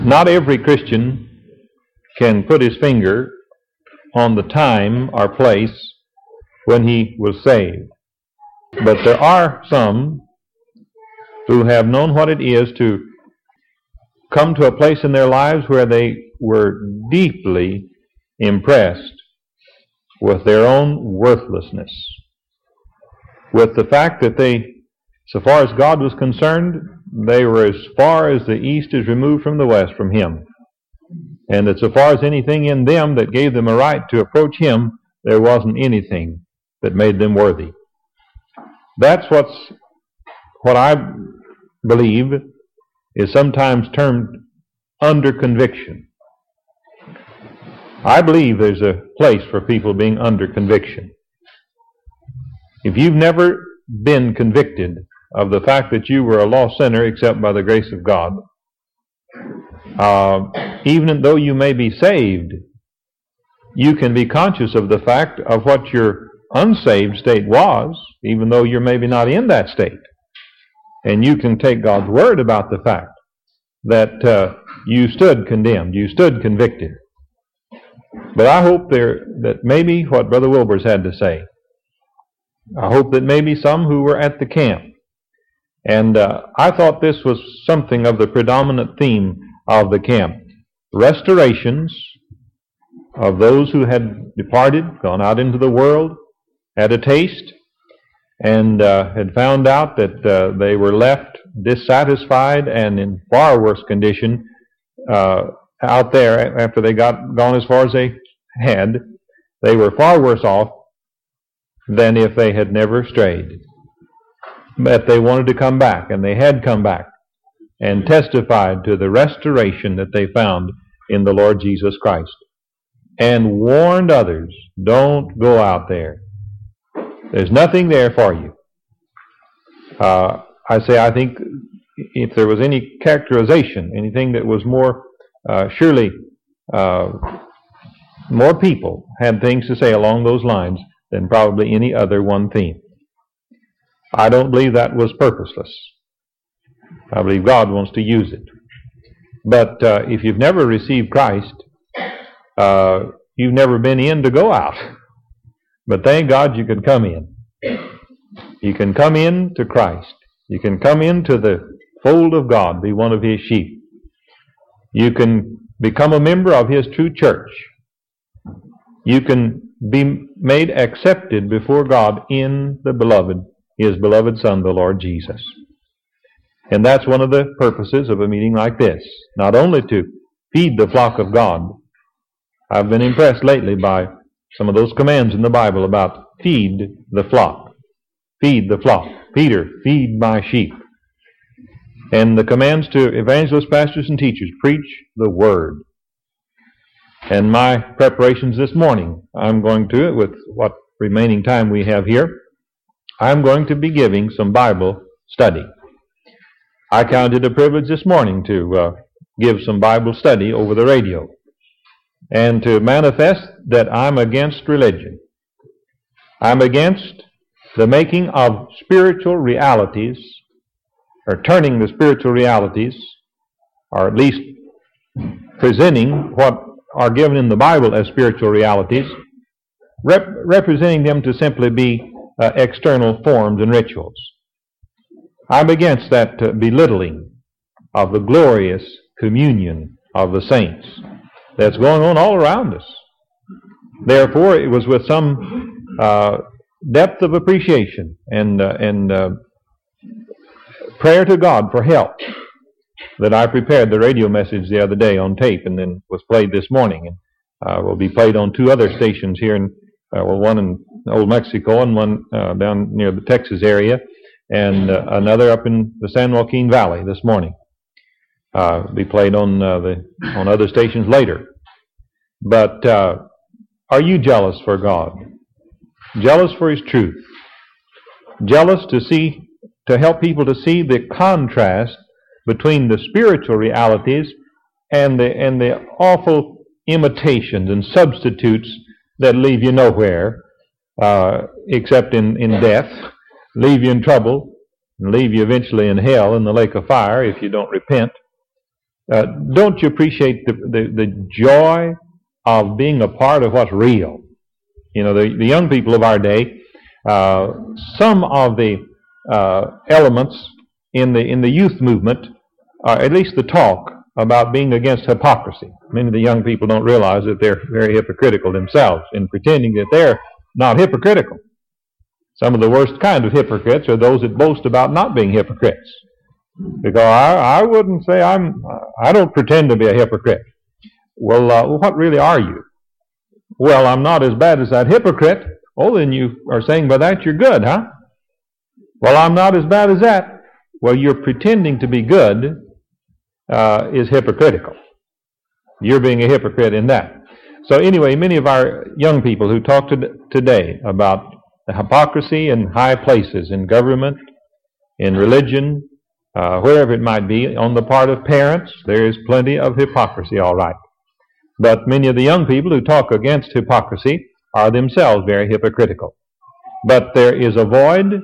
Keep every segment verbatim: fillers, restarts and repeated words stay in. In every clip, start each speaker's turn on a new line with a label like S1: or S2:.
S1: Not every Christian can put his finger on the time or place when he was saved. But there are some who have known what it is to come to a place in their lives where they were deeply impressed with their own worthlessness, with the fact that they, so far as God was concerned, they were as far as the east is removed from the west from Him. And that so far as anything in them that gave them a right to approach Him, there wasn't anything that made them worthy. That's what's what I believe is sometimes termed under conviction. I believe there's a place for people being under conviction. If you've never been convicted of the fact that you were a lost sinner except by the grace of God, uh, even though you may be saved, you can be conscious of the fact of what your unsaved state was, even though you're maybe not in that state. And you can take God's word about the fact that uh, you stood condemned, you stood convicted. But I hope there that maybe what Brother Wilbur's had to say, I hope that maybe some who were at the camp, and uh, I thought this was something of the predominant theme of the camp, restorations of those who had departed, gone out into the world, had a taste, and uh, had found out that uh, they were left dissatisfied and in far worse condition uh, out there after they got gone as far as they had. They were far worse off than if they had never strayed. But they wanted to come back, and they had come back and testified to the restoration that they found in the Lord Jesus Christ, and warned others, don't go out there. There's nothing there for you. Uh, I say, I think if there was any characterization, anything that was more, uh, surely uh, more people had things to say along those lines than probably any other one theme. I don't believe that was purposeless. I believe God wants to use it. But uh, if you've never received Christ, uh, you've never been in to go out. But thank God you can come in. You can come in to Christ. You can come into the fold of God, be one of His sheep. You can become a member of His true church. You can be made accepted before God in the beloved, His beloved Son, the Lord Jesus. And that's one of the purposes of a meeting like this. Not only to feed the flock of God. I've been impressed lately by some of those commands in the Bible about feed the flock. Feed the flock. Peter, feed my sheep. And the commands to evangelists, pastors, and teachers, preach the Word. And my preparations this morning, I'm going to, with what remaining time we have here, I'm going to be giving some Bible study. I counted a privilege this morning to uh, give some Bible study over the radio and to manifest that I'm against religion. I'm against the making of spiritual realities, or turning the spiritual realities, or at least presenting what are given in the Bible as spiritual realities, rep- representing them to simply be uh, external forms and rituals. I'm against that uh, belittling of the glorious communion of the saints that's going on all around us. Therefore, it was with some uh, depth of appreciation and uh, and uh, prayer to God for help that I prepared the radio message the other day on tape, and then was played this morning, and uh, will be played on two other stations here, in uh, well, one in Old Mexico and one uh, down near the Texas area, and uh, another up in the San Joaquin Valley this morning. Uh, be played on uh, the on other stations later. But uh, are you jealous for God? Jealous for His truth? Jealous to see, to help people to see the contrast between the spiritual realities and the and the awful imitations and substitutes that leave you nowhere uh, except in, in death, leave you in trouble, and leave you eventually in hell in the lake of fire if you don't repent. uh, don't you appreciate the, the, the joy of being a part of what's real? You know, the, the young people of our day, uh, some of the uh, elements in the in the youth movement, are at least the talk about being against hypocrisy. Many of the young people don't realize that they're very hypocritical themselves in pretending that they're not hypocritical. Some of the worst kind of hypocrites are those that boast about not being hypocrites. Because I, I wouldn't say I'm, I don't pretend to be a hypocrite. Well, uh, what really are you? Well, I'm not as bad as that hypocrite. Oh, then you are saying by that you're good, huh? Well, I'm not as bad as that. Well, you're pretending to be good uh, is hypocritical. You're being a hypocrite in that. So anyway, many of our young people who talk to today about the hypocrisy in high places, in government, in religion, uh, wherever it might be, on the part of parents, there is plenty of hypocrisy, all right. But many of the young people who talk against hypocrisy are themselves very hypocritical. But there is a void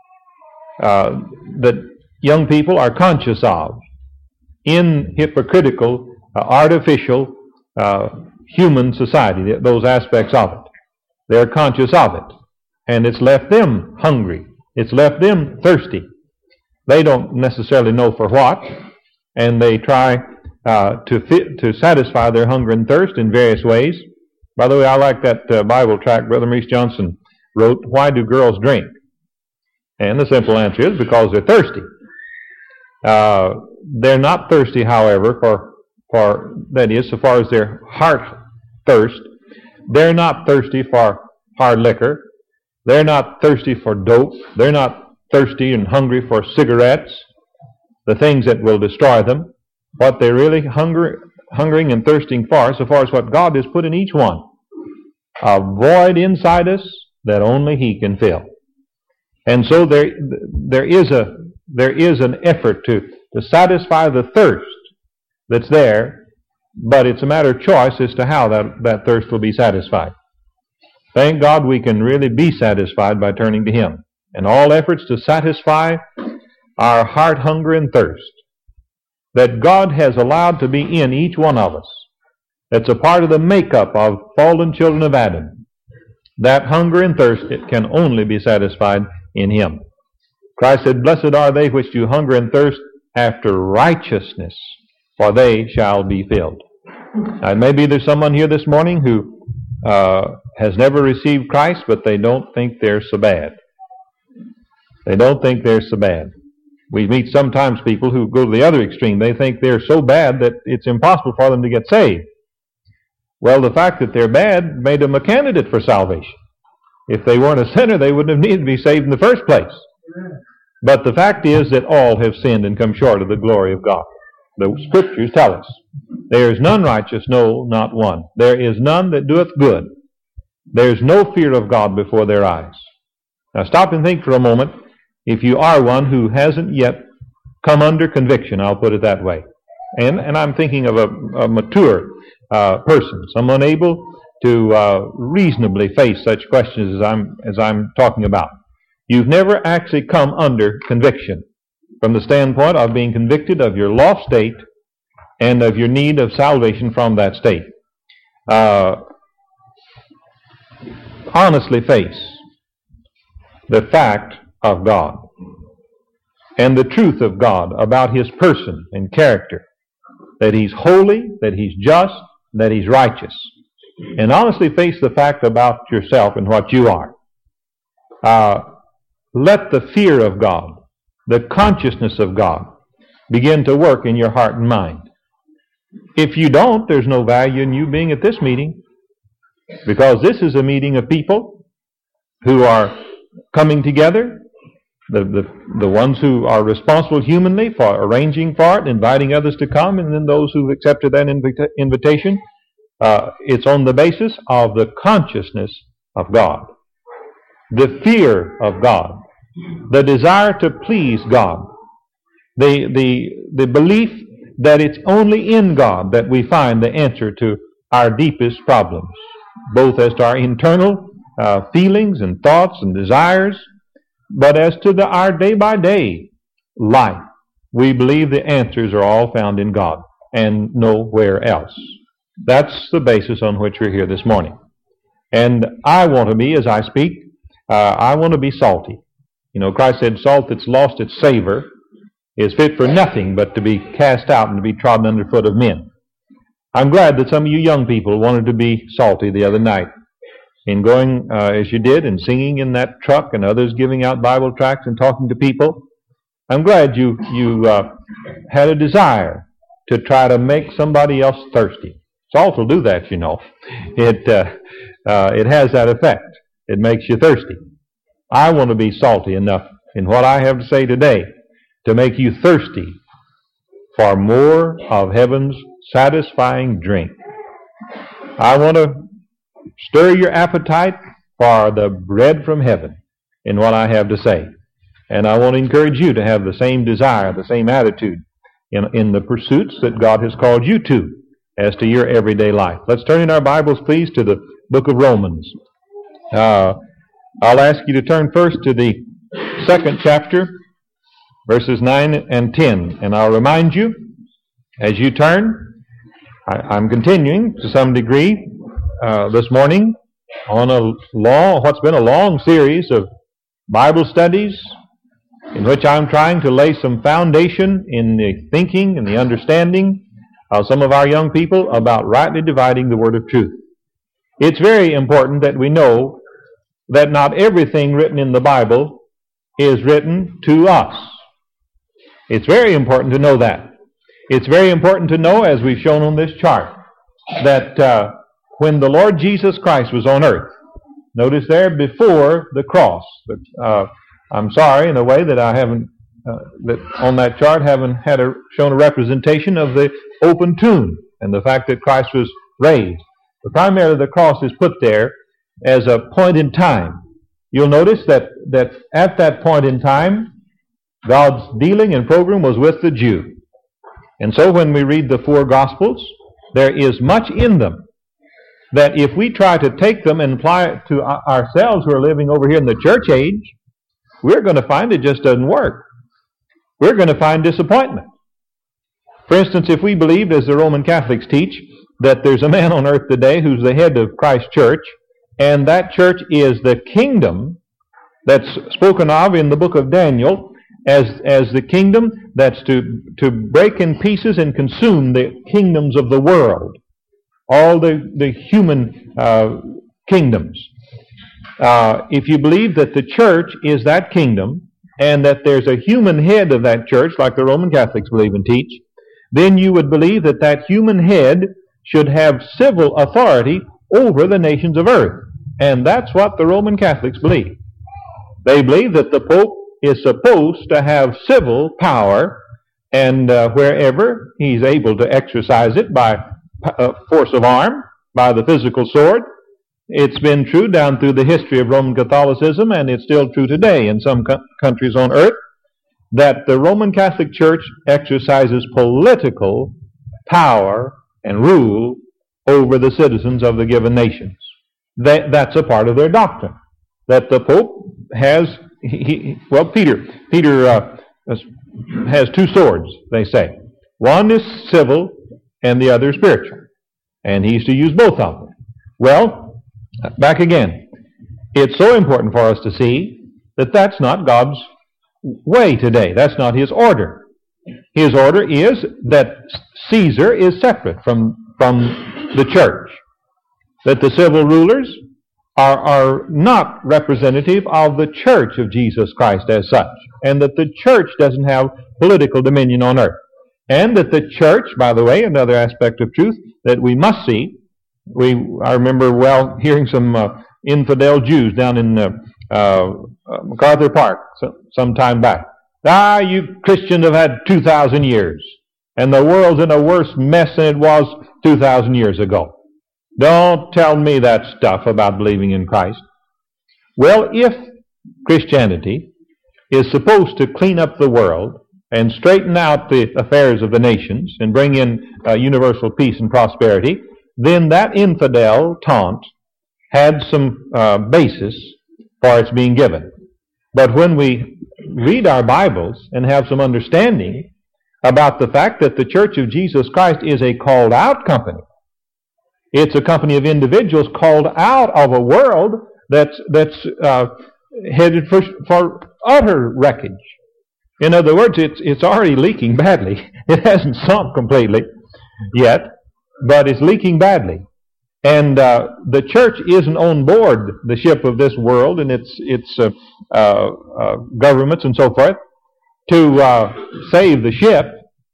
S1: uh, that young people are conscious of in hypocritical, uh, artificial, uh, human society, those aspects of it. They're conscious of it. And it's left them hungry. It's left them thirsty. They don't necessarily know for what, and they try uh, to fit, to satisfy their hunger and thirst in various ways. By the way, I like that uh, Bible tract Brother Maurice Johnson wrote, Why Do Girls Drink? And the simple answer is because they're thirsty. Uh, they're not thirsty, however, for, for, that is, so far as their heart thirst. They're not thirsty for hard liquor. They're not thirsty for dope. They're not thirsty and hungry for cigarettes, the things that will destroy them. What they're really hunger, hungering and thirsting for, so far as what God has put in each one, a void inside us that only He can fill. And so there, there is a, there is an effort to, to satisfy the thirst that's there, but it's a matter of choice as to how that, that thirst will be satisfied. Thank God we can really be satisfied by turning to Him. And all efforts to satisfy our heart hunger and thirst that God has allowed to be in each one of us, that's a part of the makeup of fallen children of Adam, that hunger and thirst, it can only be satisfied in Him. Christ said, Blessed are they which do hunger and thirst after righteousness, for they shall be filled. Now, maybe there's someone here this morning who uh, has never received Christ, but they don't think they're so bad. They don't think they're so bad. We meet sometimes people who go to the other extreme. They think they're so bad that it's impossible for them to get saved. Well, the fact that they're bad made them a candidate for salvation. If they weren't a sinner, they wouldn't have needed to be saved in the first place. But the fact is that all have sinned and come short of the glory of God. The Scriptures tell us, there is none righteous, no, not one. There is none that doeth good. There is no fear of God before their eyes. Now stop and think for a moment. If you are one who hasn't yet come under conviction, I'll put it that way. And, and I'm thinking of a, a mature uh, person, someone able to uh, reasonably face such questions as I'm, as I'm talking about. You've never actually come under conviction from the standpoint of being convicted of your lost state and of your need of salvation from that state. Uh, honestly face the fact of God and the truth of God about His person and character, that He's holy, that He's just, that He's righteous. And honestly face the fact about yourself and what you are. Uh, let the fear of God, the consciousness of God, begin to work in your heart and mind. If you don't, there's no value in you being at this meeting, because this is a meeting of people who are coming together, the, the, the ones who are responsible humanly for arranging for it, inviting others to come, and then those who've accepted that invita- invitation. Uh, it's on the basis of the consciousness of God, the fear of God, the desire to please God, the, the, the belief that it's only in God that we find the answer to our deepest problems, both as to our internal uh, feelings and thoughts and desires, but as to the, our day-by-day life. We believe the answers are all found in God. and nowhere else. That's the basis on which we're here this morning. And I want to be, as I speak, uh, I want to be salty. You know, Christ said, salt that's lost its savor is fit for nothing but to be cast out and to be trodden underfoot of men. I'm glad that some of you young people wanted to be salty the other night in going uh, as you did and singing in that truck and others giving out Bible tracts and talking to people. I'm glad you, you uh, had a desire to try to make somebody else thirsty. Salt will do that, you know. It, uh, uh, it has that effect. It makes you thirsty. I want to be salty enough in what I have to say today to make you thirsty for more of heaven's satisfying drink. I want to stir your appetite for the bread from heaven in what I have to say. And I want to encourage you to have the same desire, the same attitude in, in the pursuits that God has called you to as to your everyday life. Let's turn in our Bibles, please, to the book of Romans. Uh, I'll ask you to turn first to the second chapter, verses nine and ten. And I'll remind you, as you turn, I, I'm continuing to some degree uh, this morning on a long, what's been a long series of Bible studies in which I'm trying to lay some foundation in the thinking and the understanding of some of our young people about rightly dividing the word of truth. It's very important that we know that not everything written in the Bible is written to us. It's very important to know that. It's very important to know, as we've shown on this chart, that uh, when the Lord Jesus Christ was on earth, notice there before the cross, but, uh, I'm sorry in a way that I haven't, uh, that on that chart haven't had a, shown a representation of the open tomb and the fact that Christ was raised. But primarily the cross is put there as a point in time. You'll notice that, that at that point in time, God's dealing and program was with the Jew. And so when we read the four Gospels, there is much in them that if we try to take them and apply it to ourselves who are living over here in the church age, we're going to find it just doesn't work. We're going to find disappointment. For instance, if we believed, as the Roman Catholics teach, that there's a man on earth today who's the head of Christ's church, and that church is the kingdom that's spoken of in the book of Daniel as, as the kingdom that's to, to break in pieces and consume the kingdoms of the world, all the, the human uh, kingdoms. Uh, if you believe that the church is that kingdom and that there's a human head of that church, like the Roman Catholics believe and teach, then you would believe that that human head should have civil authority over the nations of earth. And that's what the Roman Catholics believe. They believe that the Pope is supposed to have civil power, and uh, wherever he's able to exercise it by uh, force of arm, by the physical sword. It's been true down through the history of Roman Catholicism, and it's still true today in some co- countries on earth, that the Roman Catholic Church exercises political power and rule over the citizens of the given nations. That, that's a part of their doctrine. That the Pope has, he, he, well, Peter, Peter uh, has two swords, they say. One is civil and the other spiritual. And he's to use both of them. Well, back again. It's so important for us to see that that's not God's way today. That's not His order. His order is that Caesar is separate from, from the church. That the civil rulers are, are not representative of the church of Jesus Christ as such. And that the church doesn't have political dominion on earth. And that the church, by the way, another aspect of truth that we must see, we I remember well hearing some uh, infidel Jews down in uh, uh, MacArthur Park so, some time back. Ah, you Christians have had two thousand years, and the world's in a worse mess than it was two thousand years ago. Don't tell me that stuff about believing in Christ. Well, if Christianity is supposed to clean up the world and straighten out the affairs of the nations and bring in uh, universal peace and prosperity, then that infidel taunt had some uh, basis for its being given. But when we read our Bibles and have some understanding about the fact that the Church of Jesus Christ is a called out company. It's a company of individuals called out of a world that's that's uh, headed for, for utter wreckage. In other words, it's it's already leaking badly. It hasn't sunk completely yet, but it's leaking badly. And uh, the church isn't on board the ship of this world and its its uh, uh, uh, governments and so forth to uh, save the ship,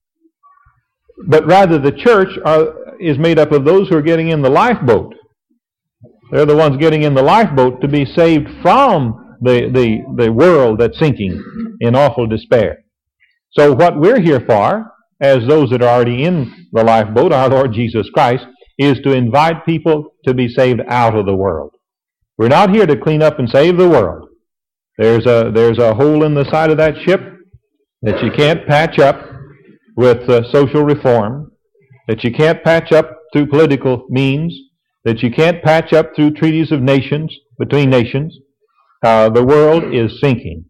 S1: but rather the church are, is made up of those who are getting in the lifeboat. They're the ones getting in the lifeboat to be saved from the, the, the world that's sinking in awful despair. So what we're here for, as those that are already in the lifeboat, our Lord Jesus Christ, is to invite people to be saved out of the world. We're not here to clean up and save the world. There's a, there's a hole in the side of that ship that you can't patch up with uh, social reform, that you can't patch up through political means, that you can't patch up through treaties of nations, between nations. Uh, the world is sinking.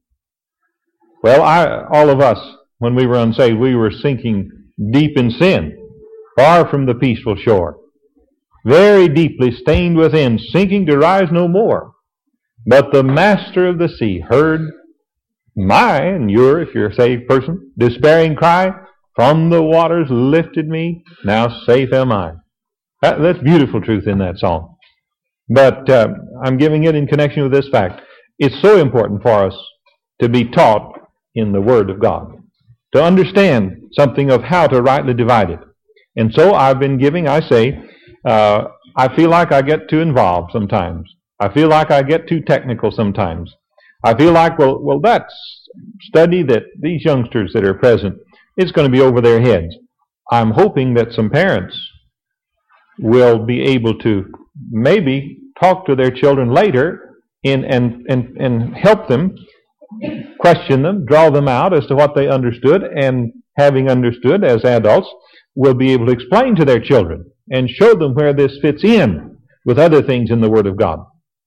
S1: Well, I, all of us, when we were unsaved, we were sinking deep in sin, far from the peaceful shore, very deeply stained within, sinking to rise no more. But the master of the sea heard my, and your, if you're a saved person, despairing cry, from the waters lifted me, now safe am I. That, that's beautiful truth in that song. But uh, I'm giving it in connection with this fact. It's so important for us to be taught in the Word of God, to understand something of how to rightly divide it. And so I've been giving, I say, uh, I feel like I get too involved sometimes. I feel like I get too technical sometimes. I feel like, well, well, that's study that these youngsters that are present, it's going to be over their heads. I'm hoping that some parents will be able to maybe talk to their children later in, and, and, and help them, question them, draw them out as to what they understood, and having understood as adults, will be able to explain to their children and show them where this fits in with other things in the Word of God.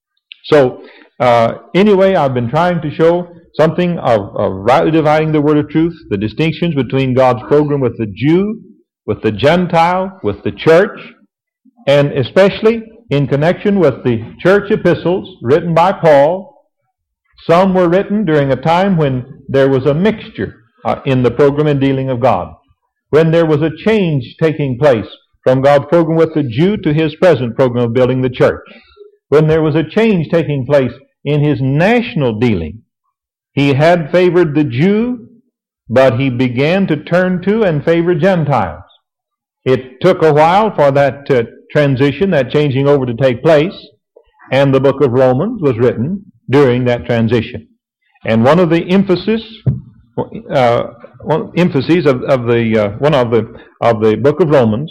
S1: So, uh, anyway, I've been trying to show something of, of rightly dividing the Word of truth, the distinctions between God's program with the Jew, with the Gentile, with the church, and especially in connection with the church epistles written by Paul. Some were written during a time when there was a mixture uh, in the program and dealing of God, when there was a change taking place from God's program with the Jew to His present program of building the church, when there was a change taking place in His national dealing. He had favored the Jew, but He began to turn to and favor Gentiles. It took a while for that uh, transition, that changing over to take place, and the book of Romans was written during that transition. And one of the emphasis, uh, one emphases of, of the uh, one of the of the book of Romans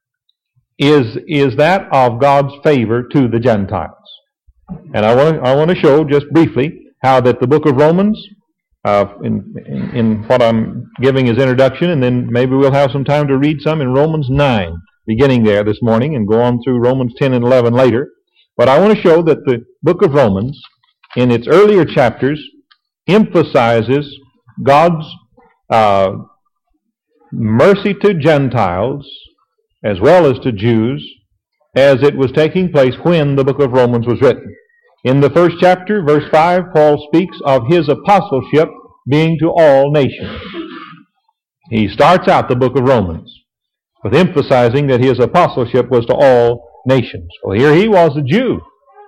S1: is is that of God's favor to the Gentiles. And I want to I want to show just briefly how that the book of Romans, uh, in, in in what I'm giving as introduction, and then maybe we'll have some time to read some in Romans nine, beginning there this morning, and go on through Romans ten and eleven later. But I want to show that the book of Romans, in its earlier chapters, emphasizes God's uh, mercy to Gentiles as well as to Jews, as it was taking place when the book of Romans was written. In the first chapter, verse five, Paul speaks of his apostleship being to all nations. He starts out the book of Romans with emphasizing that his apostleship was to all nations. Well, here he was a Jew.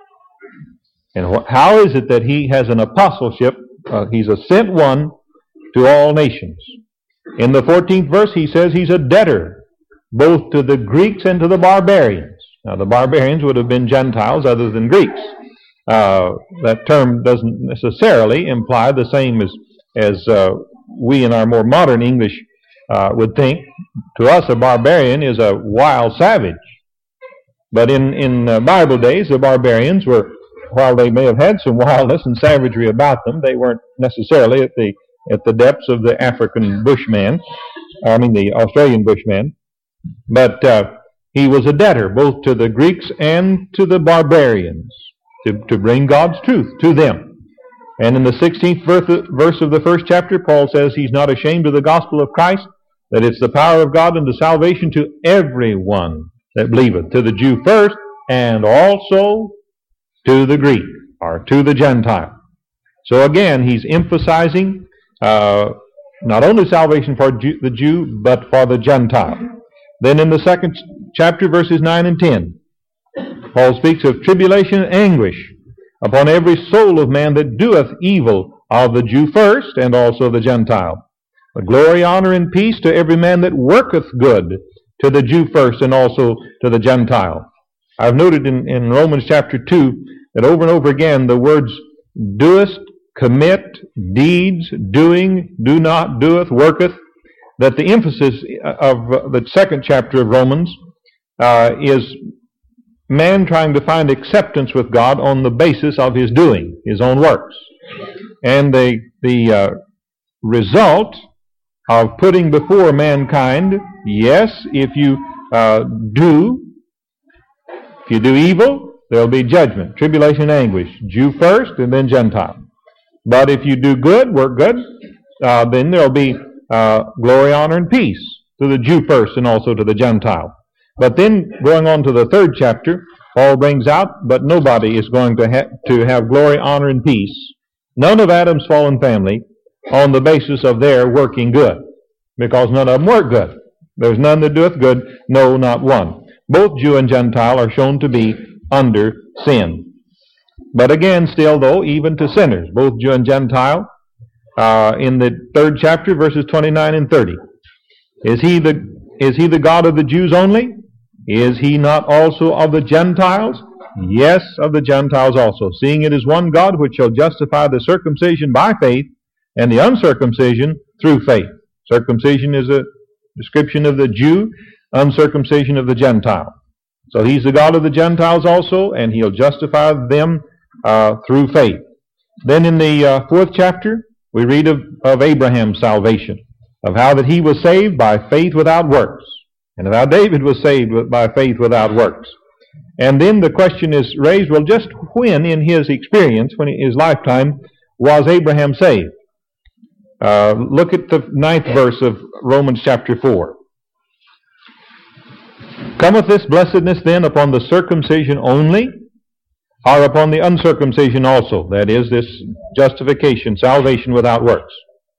S1: And wh- how is it that he has an apostleship? Uh, he's a sent one to all nations. In the fourteenth verse, he says he's a debtor both to the Greeks and to the barbarians. Now, the barbarians would have been Gentiles other than Greeks. Uh, that term doesn't necessarily imply the same as, as uh, we in our more modern English uh, would think. To us, a barbarian is a wild savage. But in, in uh, Bible days, the barbarians were, while they may have had some wildness and savagery about them, they weren't necessarily at the at the depths of the African bushman, I mean the Australian bushman. But uh, he was a debtor both to the Greeks and to the barbarians to, to bring God's truth to them. And in the sixteenth verse of the first chapter, Paul says he's not ashamed of the gospel of Christ, that it's the power of God unto salvation to everyone that believeth, to the Jew first, and also to the Greek, or to the Gentile. So again, he's emphasizing uh, not only salvation for Jew, the Jew, but for the Gentile. Then in the second chapter, verses nine and ten, Paul speaks of tribulation and anguish upon every soul of man that doeth evil, of the Jew first, and also the Gentile. But glory, honor, and peace to every man that worketh good, to the Jew first, and also to the Gentile. I've noted in, in Romans chapter two that over and over again the words doest, commit, deeds, doing, do not, doeth, worketh, that the emphasis of the second chapter of Romans uh, is man trying to find acceptance with God on the basis of his doing, his own works. And the, the uh, result of putting before mankind, yes, if you uh, do, if you do evil, there'll be judgment, tribulation, and anguish. Jew first, and then Gentile. But if you do good, work good, uh, then there'll be uh, glory, honor, and peace to the Jew first, and also to the Gentile. But then, going on to the third chapter, Paul brings out, but nobody is going to, ha- to have glory, honor, and peace, none of Adam's fallen family, on the basis of their working good. Because none of them work good. There's none that doeth good, no, not one. Both Jew and Gentile are shown to be under sin. But again, still though, even to sinners, both Jew and Gentile, uh, in the third chapter, verses twenty-nine and thirty. Is he the is he the God of the Jews only? Is he not also of the Gentiles? Yes, of the Gentiles also, seeing it is one God which shall justify the circumcision by faith, and the uncircumcision through faith. Circumcision is a description of the Jew, uncircumcision of the Gentile. So he's the God of the Gentiles also, and he'll justify them uh, through faith. Then in the uh, fourth chapter, we read of, of Abraham's salvation, of how that he was saved by faith without works, and of how David was saved by faith without works. And then the question is raised, well, just when in his experience, when in his lifetime, was Abraham saved? Uh, look at the ninth verse of Romans chapter four. Cometh this blessedness then upon the circumcision only, or upon the uncircumcision also? That is, this justification, salvation without works.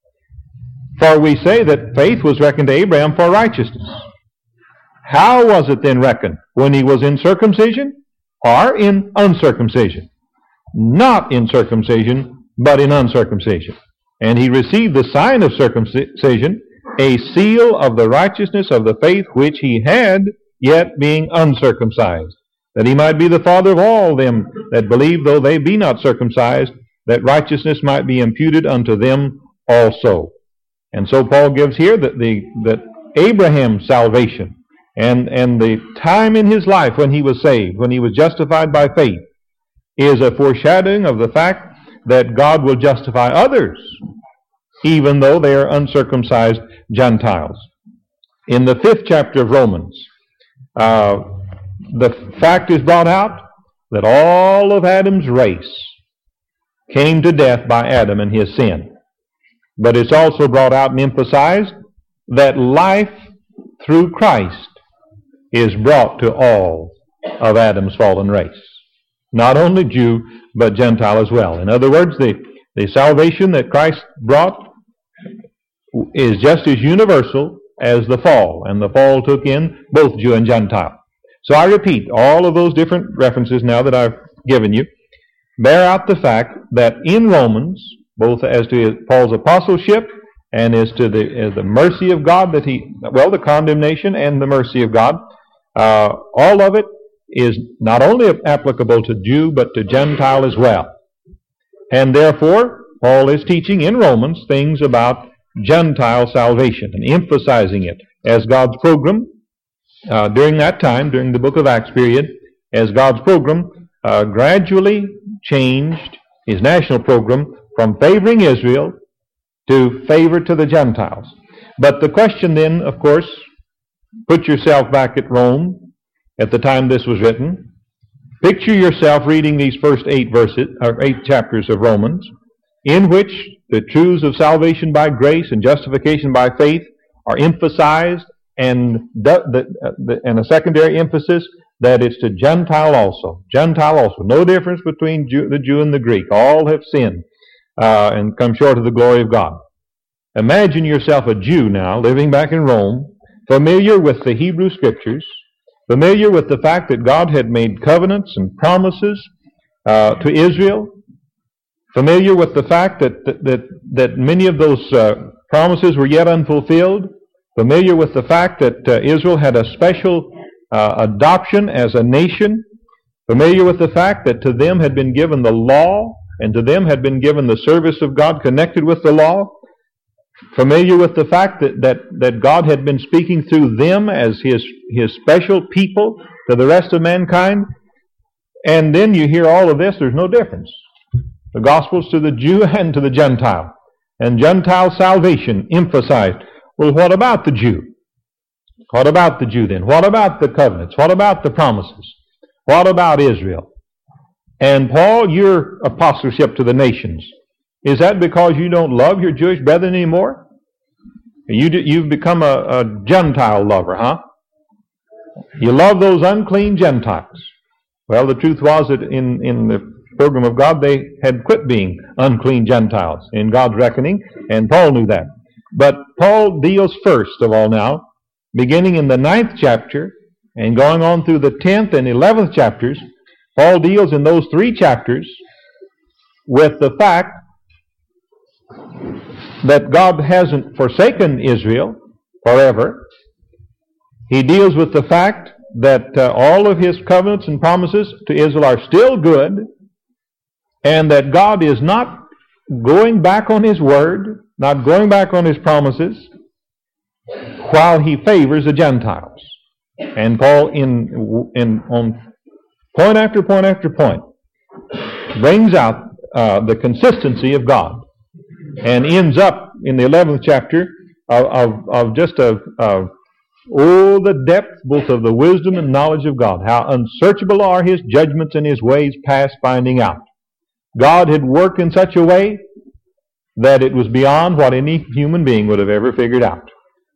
S1: For we say that faith was reckoned to Abraham for righteousness. How was it then reckoned? When he was in circumcision or in uncircumcision? Not in circumcision, but in uncircumcision. And he received the sign of circumcision, a seal of the righteousness of the faith which he had, yet being uncircumcised, that he might be the father of all them that believe, though they be not circumcised, that righteousness might be imputed unto them also. And so Paul gives here that the that Abraham's salvation and, and the time in his life when he was saved, when he was justified by faith, is a foreshadowing of the fact that God will justify others, even though they are uncircumcised Gentiles. In the fifth chapter of Romans, uh, the fact is brought out that all of Adam's race came to death by Adam and his sin. But it's also brought out and emphasized that life through Christ is brought to all of Adam's fallen race. Not only Jew, but Gentile as well. In other words, the, the salvation that Christ brought is just as universal as the fall, and the fall took in both Jew and Gentile. So I repeat, all of those different references now that I've given you bear out the fact that in Romans, both as to Paul's apostleship and as to the, as the mercy of God that he, well, the condemnation and the mercy of God, uh, all of it is not only applicable to Jew, but to Gentile as well. And therefore, Paul is teaching in Romans things about Gentile salvation and emphasizing it as God's program uh, during that time, during the book of Acts period, as God's program uh, gradually changed his national program from favoring Israel to favor to the Gentiles. But the question then, of course, put yourself back at Rome at the time this was written. Picture yourself reading these first eight verses, or eight chapters of Romans, in which the truths of salvation by grace and justification by faith are emphasized, and the, the, the, and a secondary emphasis that it's to Gentile also. Gentile also. No difference between Jew, the Jew and the Greek. All have sinned uh, and come short of the glory of God. Imagine yourself a Jew now, living back in Rome, familiar with the Hebrew Scriptures, familiar with the fact that God had made covenants and promises uh, to Israel, familiar with the fact that that that, that many of those uh, promises were yet unfulfilled, familiar with the fact that uh, Israel had a special uh, adoption as a nation, familiar with the fact that to them had been given the law, and to them had been given the service of God connected with the law, familiar with the fact that, that, that God had been speaking through them as His, His special people to the rest of mankind, and then you hear all of this, there's no difference. The gospel's to the Jew and to the Gentile, and Gentile salvation emphasized. Well, what about the Jew? What about the Jew then? What about the covenants? What about the promises? What about Israel? And Paul, your apostleship to the nations, is that because you don't love your Jewish brethren anymore? You do, you've become a, a Gentile lover, huh? You love those unclean Gentiles. Well, the truth was that in, in the program of God, they had quit being unclean Gentiles in God's reckoning, and Paul knew that. But Paul deals first of all now, beginning in the ninth chapter and going on through the tenth and eleventh chapters, Paul deals in those three chapters with the fact that God hasn't forsaken Israel forever. He deals with the fact that uh, all of His covenants and promises to Israel are still good, and that God is not going back on His word, not going back on His promises, while He favors the Gentiles. And Paul, in in on point after point after point, brings out uh, the consistency of God, and ends up in the eleventh chapter of, of, of just a, of, oh, the depth both of the wisdom and knowledge of God. How unsearchable are His judgments and His ways past finding out. God had worked in such a way that it was beyond what any human being would have ever figured out.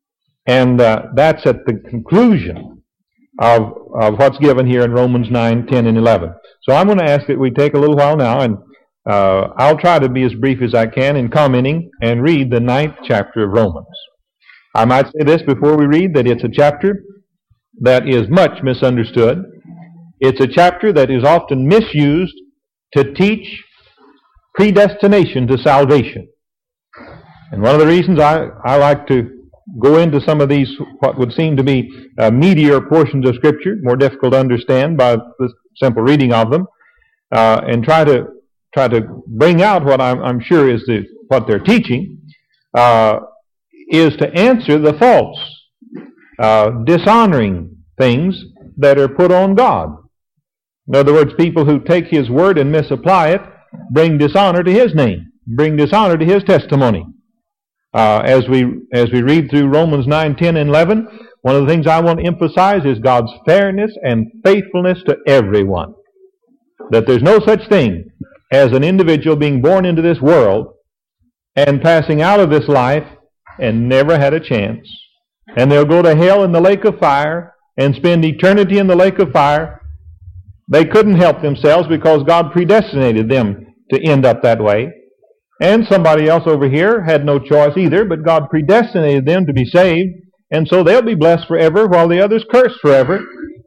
S1: And uh, that's at the conclusion of, of what's given here in Romans nine, ten, and eleven. So I'm going to ask that we take a little while now, and uh, I'll try to be as brief as I can in commenting and read the ninth chapter of Romans. I might say this before we read, that it's a chapter that is much misunderstood. It's a chapter that is often misused to teach predestination to salvation. And one of the reasons I, I like to go into some of these, what would seem to be uh, meatier portions of Scripture, more difficult to understand by the simple reading of them, uh, and try to try to bring out what I'm, I'm sure is the what they're teaching, uh, is to answer the false, uh, dishonoring things that are put on God. In other words, people who take His word and misapply it bring dishonor to His name, bring dishonor to His testimony. Uh, as we as we read through Romans nine, ten, and eleven, one of the things I want to emphasize is God's fairness and faithfulness to everyone. That there's no such thing as an individual being born into this world and passing out of this life and never had a chance, and they'll go to hell in the lake of fire and spend eternity in the lake of fire. They couldn't help themselves because God predestinated them to end up that way. And somebody else over here had no choice either, but God predestinated them to be saved, and so they'll be blessed forever while the others cursed forever.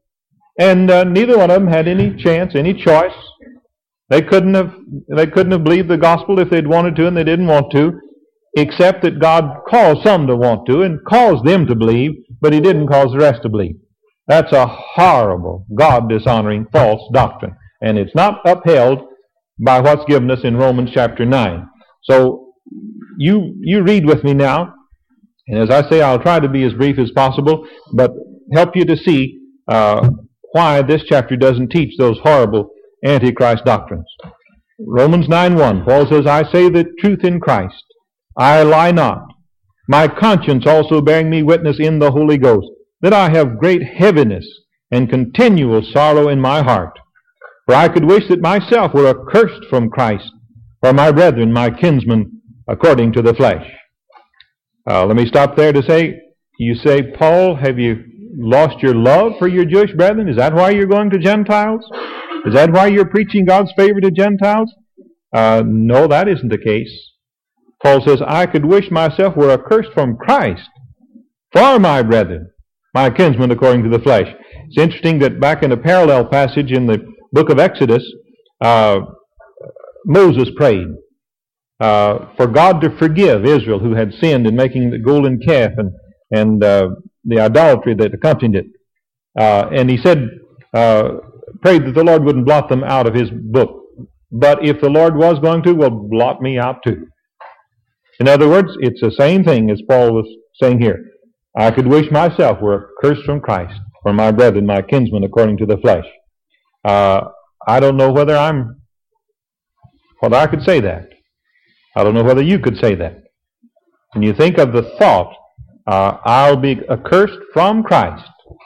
S1: And uh, neither one of them had any chance, any choice. They couldn't have they couldn't have believed the gospel if they'd wanted to, and they didn't want to, except that God caused some to want to and caused them to believe, but He didn't cause the rest to believe. That's a horrible, God-dishonoring, false doctrine, and it's not upheld by what's given us in Romans chapter nine. So you you read with me now, and as I say, I'll try to be as brief as possible, but help you to see uh, why this chapter doesn't teach those horrible Antichrist doctrines. Romans nine one, Paul says, I say the truth in Christ, I lie not, my conscience also bearing me witness in the Holy Ghost, that I have great heaviness and continual sorrow in my heart. For I could wish that myself were accursed from Christ, for my brethren, my kinsmen, according to the flesh. Uh, let me stop there to say, you say, Paul, have you lost your love for your Jewish brethren? Is that why you're going to Gentiles? Is that why you're preaching God's favor to Gentiles? Uh, no, that isn't the case. Paul says, I could wish myself were accursed from Christ for my brethren, my kinsmen according to the flesh. It's interesting that back in a parallel passage in the book of Exodus, uh, Moses prayed uh, for God to forgive Israel who had sinned in making the golden calf and, and uh, the idolatry that accompanied it. Uh, and he said, uh, prayed that the Lord wouldn't blot them out of his book. But if the Lord was going to, well, blot me out too. In other words, it's the same thing as Paul was saying here. I could wish myself were accursed from Christ for my brethren, my kinsmen, according to the flesh. Uh, I don't know whether I'm, whether I could say that. I don't know whether you could say that. When you think of the thought, uh, I'll be accursed from Christ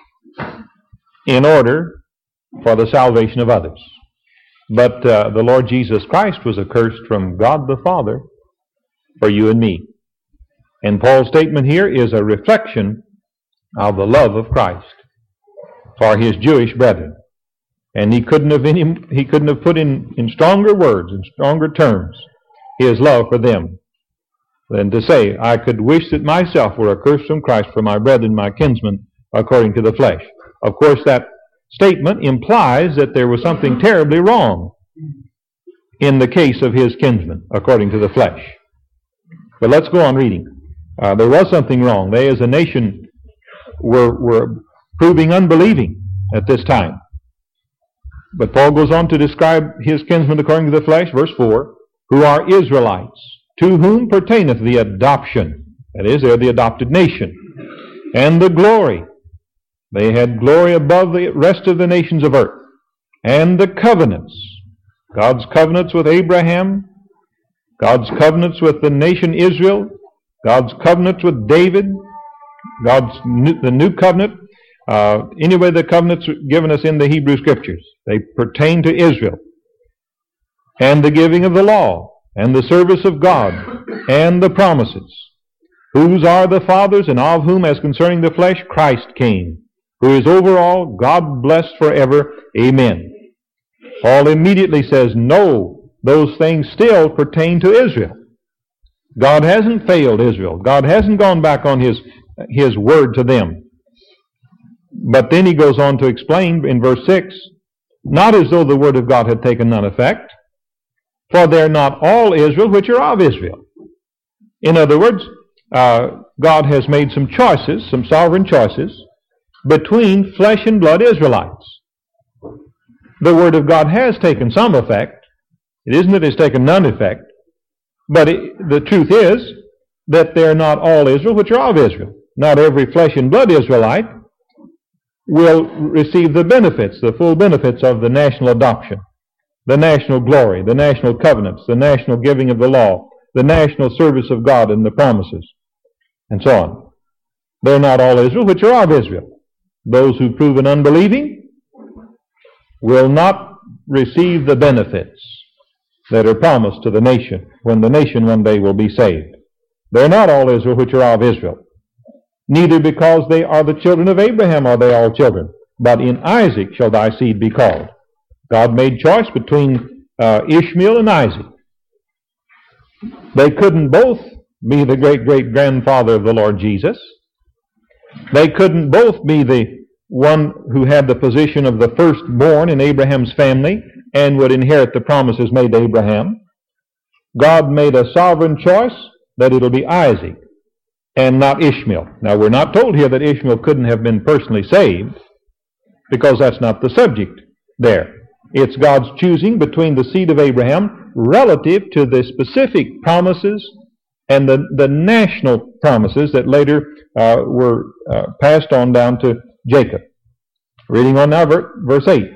S1: in order for the salvation of others. But uh, the Lord Jesus Christ was accursed from God the Father for you and me. And Paul's statement here is a reflection of the love of Christ for his Jewish brethren. And he couldn't have any, he couldn't have put in, in stronger words, in stronger terms, his love for them than to say, I could wish that myself were accursed from Christ for my brethren, my kinsmen, according to the flesh. Of course, that statement implies that there was something terribly wrong in the case of his kinsmen, according to the flesh. But let's go on reading. Uh, there was something wrong. They, as a nation, were, were proving unbelieving at this time. But Paul goes on to describe his kinsmen according to the flesh, verse four, who are Israelites, to whom pertaineth the adoption. That is, they're the adopted nation. And the glory. They had glory above the rest of the nations of earth. And the covenants. God's covenants with Abraham. God's covenants with the nation Israel. God's covenants with David. God's new, the new covenant. Uh, anyway, the covenants given us in the Hebrew Scriptures. They pertain to Israel. And the giving of the law. And the service of God. And the promises. Whose are the fathers, and of whom, as concerning the flesh, Christ came, who is over all, God blessed forever. Amen. Paul immediately says, no, those things still pertain to Israel. God hasn't failed Israel. God hasn't gone back on his, his word to them. But then he goes on to explain in verse six, not as though the word of God had taken none effect, for they're not all Israel which are of Israel. In other words, uh, God has made some choices, some sovereign choices, between flesh and blood Israelites. The Word of God has taken some effect. It isn't that it's taken none effect. But it, the truth is that they're not all Israel which are of Israel. Not every flesh and blood Israelite will receive the benefits, the full benefits of the national adoption, the national glory, the national covenants, the national giving of the law, the national service of God and the promises, and so on. They're not all Israel which are of Israel. Those who prove an unbelieving will not receive the benefits that are promised to the nation when the nation one day will be saved. They're not all Israel which are of Israel. Neither because they are the children of Abraham are they all children, but in Isaac shall thy seed be called. God made choice between uh, Ishmael and Isaac. They couldn't both be the great-great-grandfather of the Lord Jesus. They couldn't both be the one who had the position of the firstborn in Abraham's family and would inherit the promises made to Abraham. God made a sovereign choice that it'll be Isaac and not Ishmael. Now, we're not told here that Ishmael couldn't have been personally saved, because that's not the subject there. It's God's choosing between the seed of Abraham relative to the specific promises and the, the national promises that later uh, were uh, passed on down to Jacob. Reading on now, verse eight.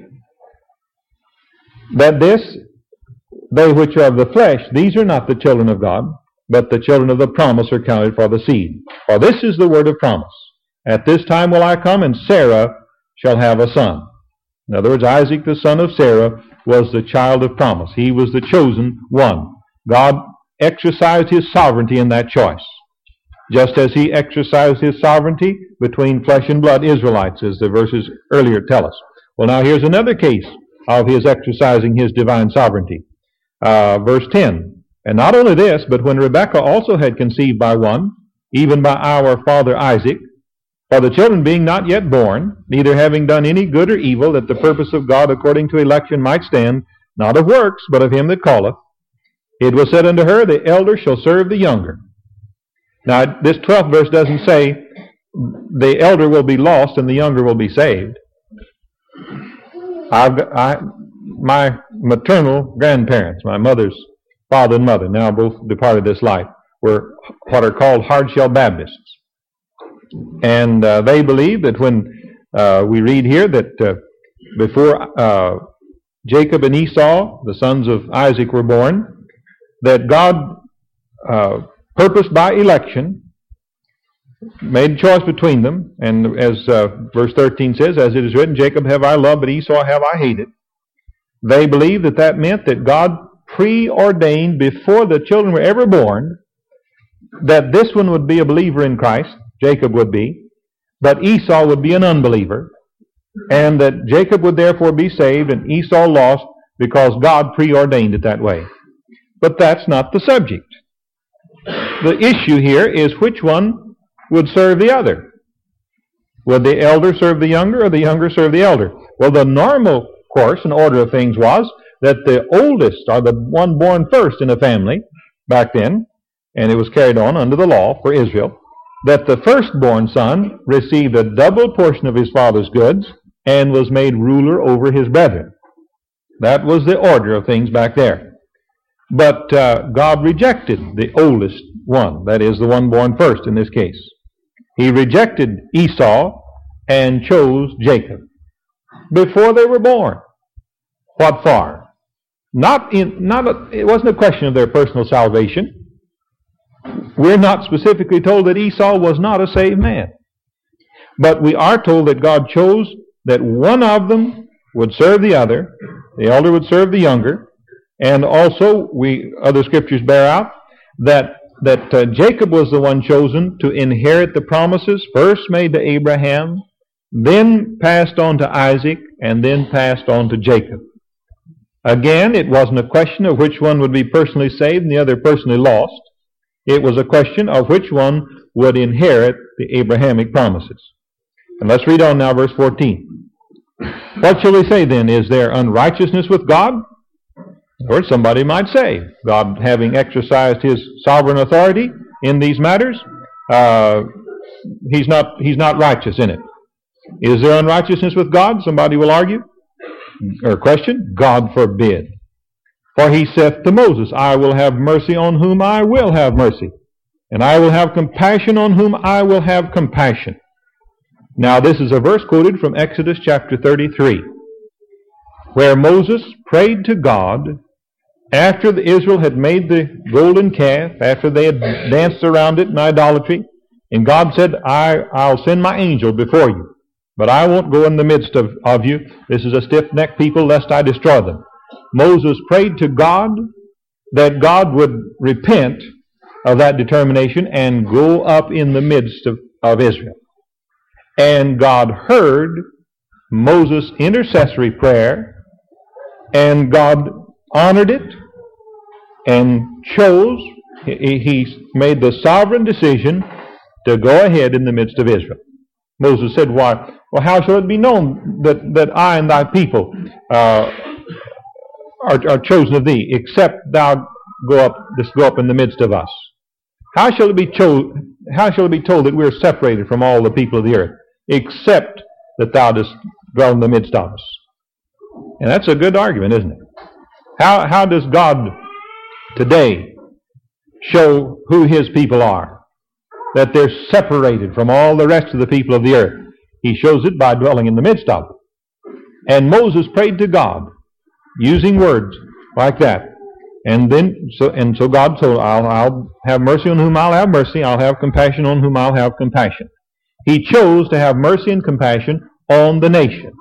S1: That this, they which are of the flesh, these are not the children of God, but the children of the promise are counted for the seed. For this is the word of promise. At this time will I come, and Sarah shall have a son. In other words, Isaac, the son of Sarah, was the child of promise. He was the chosen one. God exercised his sovereignty in that choice. just as he exercised his sovereignty between flesh and blood Israelites, as the verses earlier tell us. Well, now here's another case of his exercising his divine sovereignty. Uh, verse ten, and not only this, but when Rebekah also had conceived by one, even by our father Isaac, for the children being not yet born, neither having done any good or evil, that the purpose of God according to election might stand, not of works, but of him that calleth, it was said unto her, the elder shall serve the younger. Now, this twelfth verse doesn't say the elder will be lost and the younger will be saved. I've got, I, my maternal grandparents, my mother's father and mother, now both departed this life, were what are called hard-shell Baptists. And uh, they believe that when uh, we read here that uh, before uh, Jacob and Esau, the sons of Isaac, were born, that God uh, purposed by election, made a choice between them, and as uh, verse thirteen says, as it is written, Jacob have I loved, but Esau have I hated. They believe that that meant that God preordained before the children were ever born that this one would be a believer in Christ, Jacob would be, but Esau would be an unbeliever, and that Jacob would therefore be saved and Esau lost because God preordained it that way. But that's not the subject. The issue here is which one would serve the other. Would the elder serve the younger or the younger serve the elder? Well, the normal course and order of things was that the oldest, or the one born first in a family back then, and it was carried on under the law for Israel, that the firstborn son received a double portion of his father's goods and was made ruler over his brethren. That was the order of things back there. But uh, God rejected the oldest one, that is, the one born first in this case. He rejected Esau and chose Jacob before they were born. What for? Not in, not a, it wasn't a question of their personal salvation. We're not specifically told that Esau was not a saved man. But we are told that God chose that one of them would serve the other, the elder would serve the younger, and also we other scriptures bear out that that uh, Jacob was the one chosen to inherit the promises first made to Abraham, then passed on to Isaac, and then passed on to Jacob. Again, it wasn't a question of which one would be personally saved and the other personally lost. It was a question of which one would inherit the Abrahamic promises. And let's read on now, verse fourteen. What shall we say then? Is there unrighteousness with God? Or somebody might say, God having exercised his sovereign authority in these matters, uh, he's not he's not righteous in it. Is there unrighteousness with God? Somebody will argue. Or question, God forbid. For he saith to Moses, I will have mercy on whom I will have mercy, and I will have compassion on whom I will have compassion. Now this is a verse quoted from Exodus chapter thirty-three, where Moses prayed to God after the Israel had made the golden calf, after they had danced around it in idolatry, and God said, I, I'll send my angel before you, but I won't go in the midst of, of you. This is a stiff-necked people, lest I destroy them. Moses prayed to God that God would repent of that determination and go up in the midst of, of Israel. And God heard Moses' intercessory prayer, and God honored it and chose, he, he made the sovereign decision to go ahead in the midst of Israel. Moses said, Why, well, how shall it be known that, that I and thy people uh, are, are chosen of thee, except thou go up, just go up in the midst of us? How shall it be cho- How shall it be told that we are separated from all the people of the earth, except that thou dost dwell in the midst of us? And that's a good argument, isn't it? How how does God today show who his people are? That they're separated from all the rest of the people of the earth. He shows it by dwelling in the midst of them. And Moses prayed to God, using words like that. And then, so and so God told, I'll, I'll have mercy on whom I'll have mercy. I'll have compassion on whom I'll have compassion. He chose to have mercy and compassion on the nation.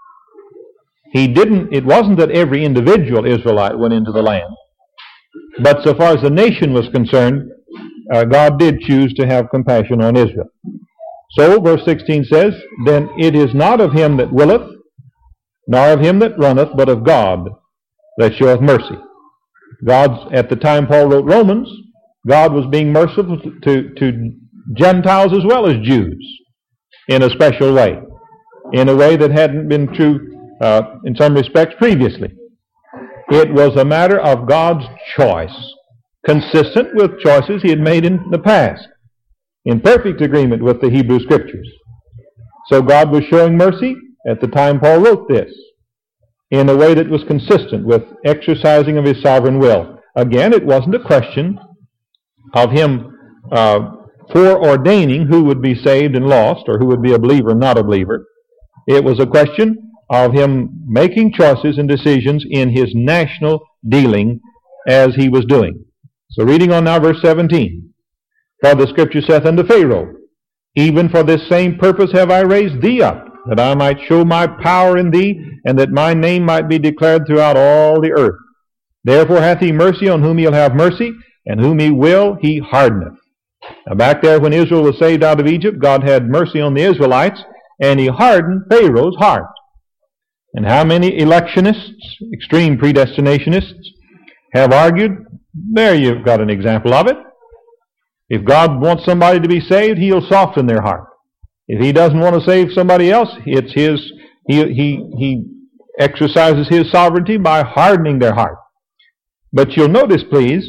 S1: He didn't, it wasn't that every individual Israelite went into the land. But so far as the nation was concerned, uh, God did choose to have compassion on Israel. So, verse sixteen says, Then it is not of him that willeth, nor of him that runneth, but of God that showeth mercy. God's, at the time Paul wrote Romans, God was being merciful to, to Gentiles as well as Jews in a special way, in a way that hadn't been true uh, in some respects previously. It was a matter of God's choice, consistent with choices he had made in the past, in perfect agreement with the Hebrew Scriptures. So God was showing mercy at the time Paul wrote this, in a way that was consistent with exercising of his sovereign will. Again, it wasn't a question of him uh, foreordaining who would be saved and lost, or who would be a believer and not a believer. It was a question of him making choices and decisions in his national dealing as he was doing. So reading on now verse seventeen. For the Scripture saith unto Pharaoh, Even for this same purpose have I raised thee up, that I might show my power in thee, and that my name might be declared throughout all the earth. Therefore hath he mercy on whom he'll have mercy, and whom he will he hardeneth. Now back there when Israel was saved out of Egypt, God had mercy on the Israelites, and he hardened Pharaoh's heart. And how many electionists, extreme predestinationists, have argued? There you've got an example of it. If God wants somebody to be saved, he'll soften their heart. If he doesn't want to save somebody else, it's his, he, he, he exercises his sovereignty by hardening their heart. But you'll notice, please,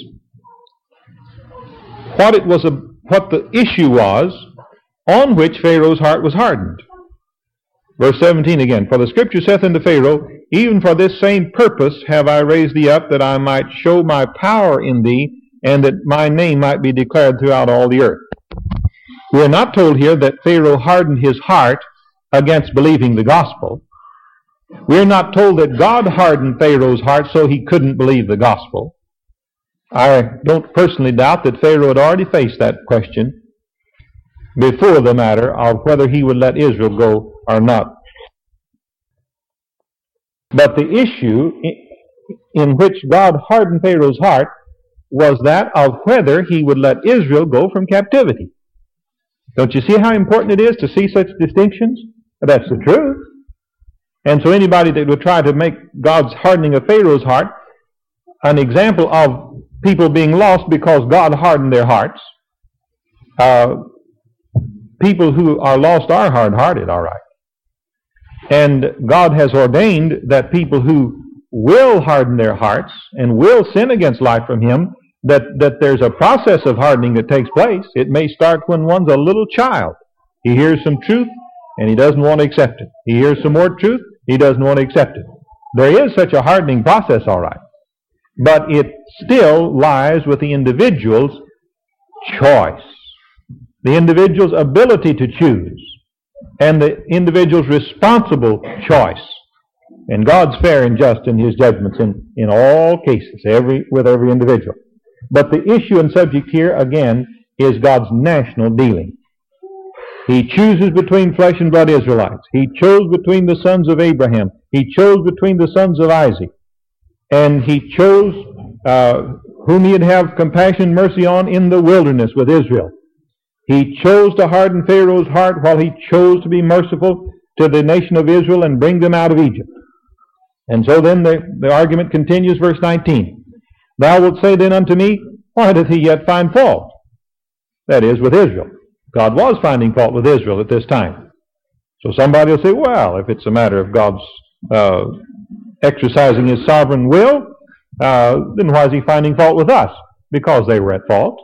S1: what it was, a, what the issue was on which Pharaoh's heart was hardened. Verse seventeen again, For the Scripture saith unto Pharaoh, Even for this same purpose have I raised thee up, that I might show my power in thee, and that my name might be declared throughout all the earth. We are not told here that Pharaoh hardened his heart against believing the gospel. We are not told that God hardened Pharaoh's heart so he couldn't believe the gospel. I don't personally doubt that Pharaoh had already faced that question before the matter of whether he would let Israel go or not. But the issue in which God hardened Pharaoh's heart was that of whether he would let Israel go from captivity. Don't you see how important it is to see such distinctions? That's the truth. And so anybody that would try to make God's hardening of Pharaoh's heart an example of people being lost because God hardened their hearts, uh, people who are lost are hard-hearted, all right. And God has ordained that people who will harden their hearts and will sin against life from Him, that, that there's a process of hardening that takes place. It may start when one's a little child. He hears some truth and he doesn't want to accept it. He hears some more truth, he doesn't want to accept it. There is such a hardening process, all right. But it still lies with the individual's choice, the individual's ability to choose, and the individual's responsible choice. And God's fair and just in His judgments in, in all cases, every with every individual. But the issue and subject here, again, is God's national dealing. He chooses between flesh and blood Israelites. He chose between the sons of Abraham. He chose between the sons of Isaac. And He chose uh, whom He'd have compassion and mercy on in the wilderness with Israel. He chose to harden Pharaoh's heart while He chose to be merciful to the nation of Israel and bring them out of Egypt. And so then the, the argument continues, verse nineteen. Thou wilt say then unto me, why doth he yet find fault? That is, with Israel. God was finding fault with Israel at this time. So somebody will say, well, if it's a matter of God's uh, exercising His sovereign will, uh, then why is He finding fault with us? Because they were at fault.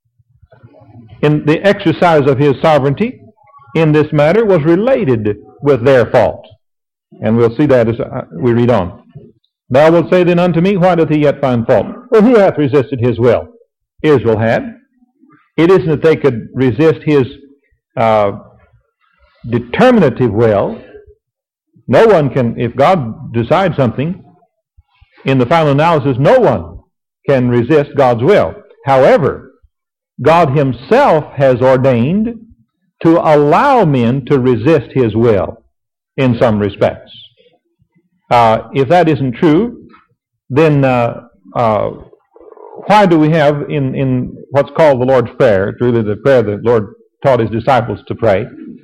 S1: In the exercise of His sovereignty in this matter was related with their fault. And we'll see that as we read on. Thou wilt say then unto me, why doth he yet find fault? Well, who hath resisted His will? Israel had. It isn't that they could resist His uh, determinative will. No one can, if God decides something, in the final analysis, no one can resist God's will. However, God Himself has ordained to allow men to resist His will in some respects. Uh, if that isn't true, then uh, uh, why do we have in, in what's called the Lord's Prayer, it's really the prayer the Lord taught His disciples to pray.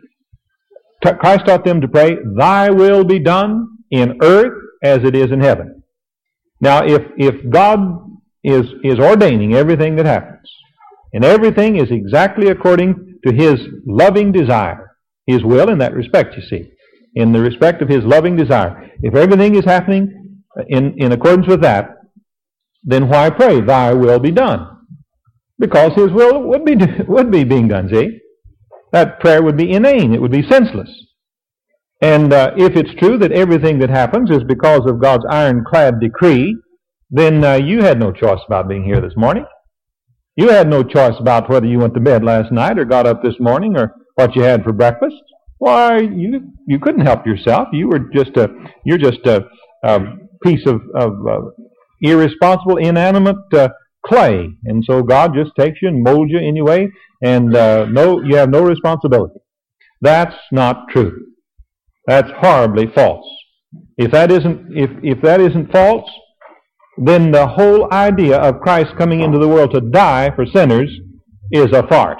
S1: Christ taught them to pray, "Thy will be done in earth as it is in heaven." Now, if, if God is, is ordaining everything that happens, and everything is exactly according to His loving desire, His will in that respect, you see, in the respect of His loving desire, if everything is happening in, in accordance with that, then why pray, "Thy will be done"? Because His will would be, would be being done, see? That prayer would be inane. It would be senseless. And uh, if it's true that everything that happens is because of God's ironclad decree, then uh, you had no choice about being here this morning. You had no choice about whether you went to bed last night or got up this morning or what you had for breakfast. Why, you you couldn't help yourself. You were just a you're just a, a piece of, of uh, irresponsible, inanimate uh, clay, and so God just takes you and molds you anyway, and uh, no, you have no responsibility. That's not true. That's horribly false. If that isn't if if that isn't false, then the whole idea of Christ coming into the world to die for sinners is a farce.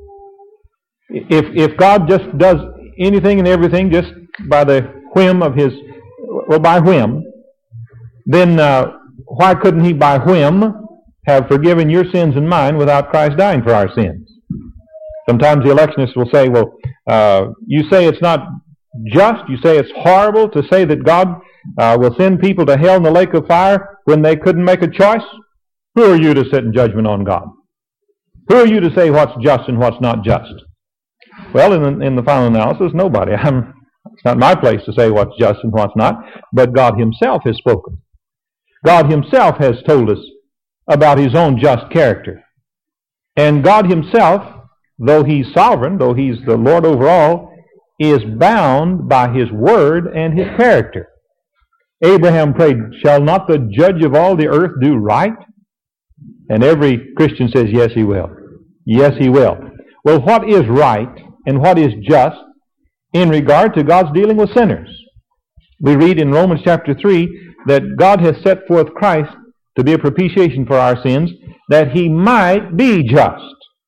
S1: If if God just does anything and everything just by the whim of His, well, by whim, then uh, why couldn't He, by whim, have forgiven your sins and mine without Christ dying for our sins? Sometimes the electionists will say, well, uh, you say it's not just, you say it's horrible to say that God uh, will send people to hell in the lake of fire when they couldn't make a choice? Who are you to sit in judgment on God? Who are you to say what's just and what's not just? Well, in the, in the final analysis, nobody. I'm, it's not my place to say what's just and what's not, but God Himself has spoken. God Himself has told us about His own just character. And God Himself, though He's sovereign, though He's the Lord over all, is bound by His word and His character. Abraham prayed, "Shall not the judge of all the earth do right?" And every Christian says, yes, he will. Yes, he will. Well, what is right and what is just in regard to God's dealing with sinners? We read in Romans chapter three that God has set forth Christ to be a propitiation for our sins, that He might be just,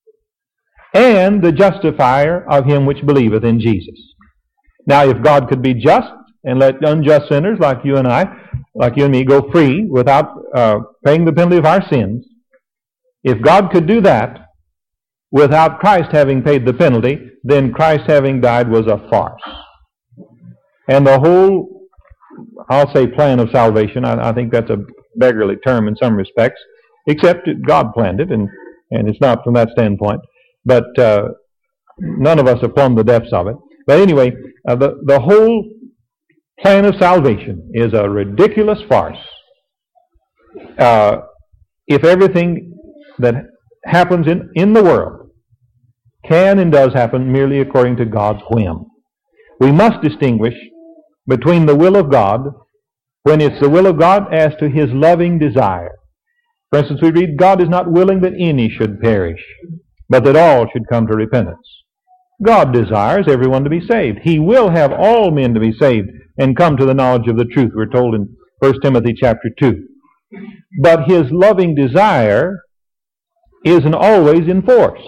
S1: and the justifier of him which believeth in Jesus. Now, if God could be just and let unjust sinners like you and I, like you and me, go free without uh, paying the penalty of our sins, if God could do that without Christ having paid the penalty, then Christ having died was a farce. And the whole, I'll say, plan of salvation, I, I think that's a beggarly term in some respects, except that God planned it, and, and it's not from that standpoint. But uh, none of us have plumbed the depths of it. But anyway, uh, the, the whole plan of salvation is a ridiculous farce. Uh, if everything that happens in, in the world can and does happen merely according to God's whim, we must distinguish between the will of God when it's the will of God as to His loving desire. For instance, we read, God is not willing that any should perish, but that all should come to repentance. God desires everyone to be saved. He will have all men to be saved and come to the knowledge of the truth, we're told in First Timothy chapter two. But His loving desire isn't always enforced.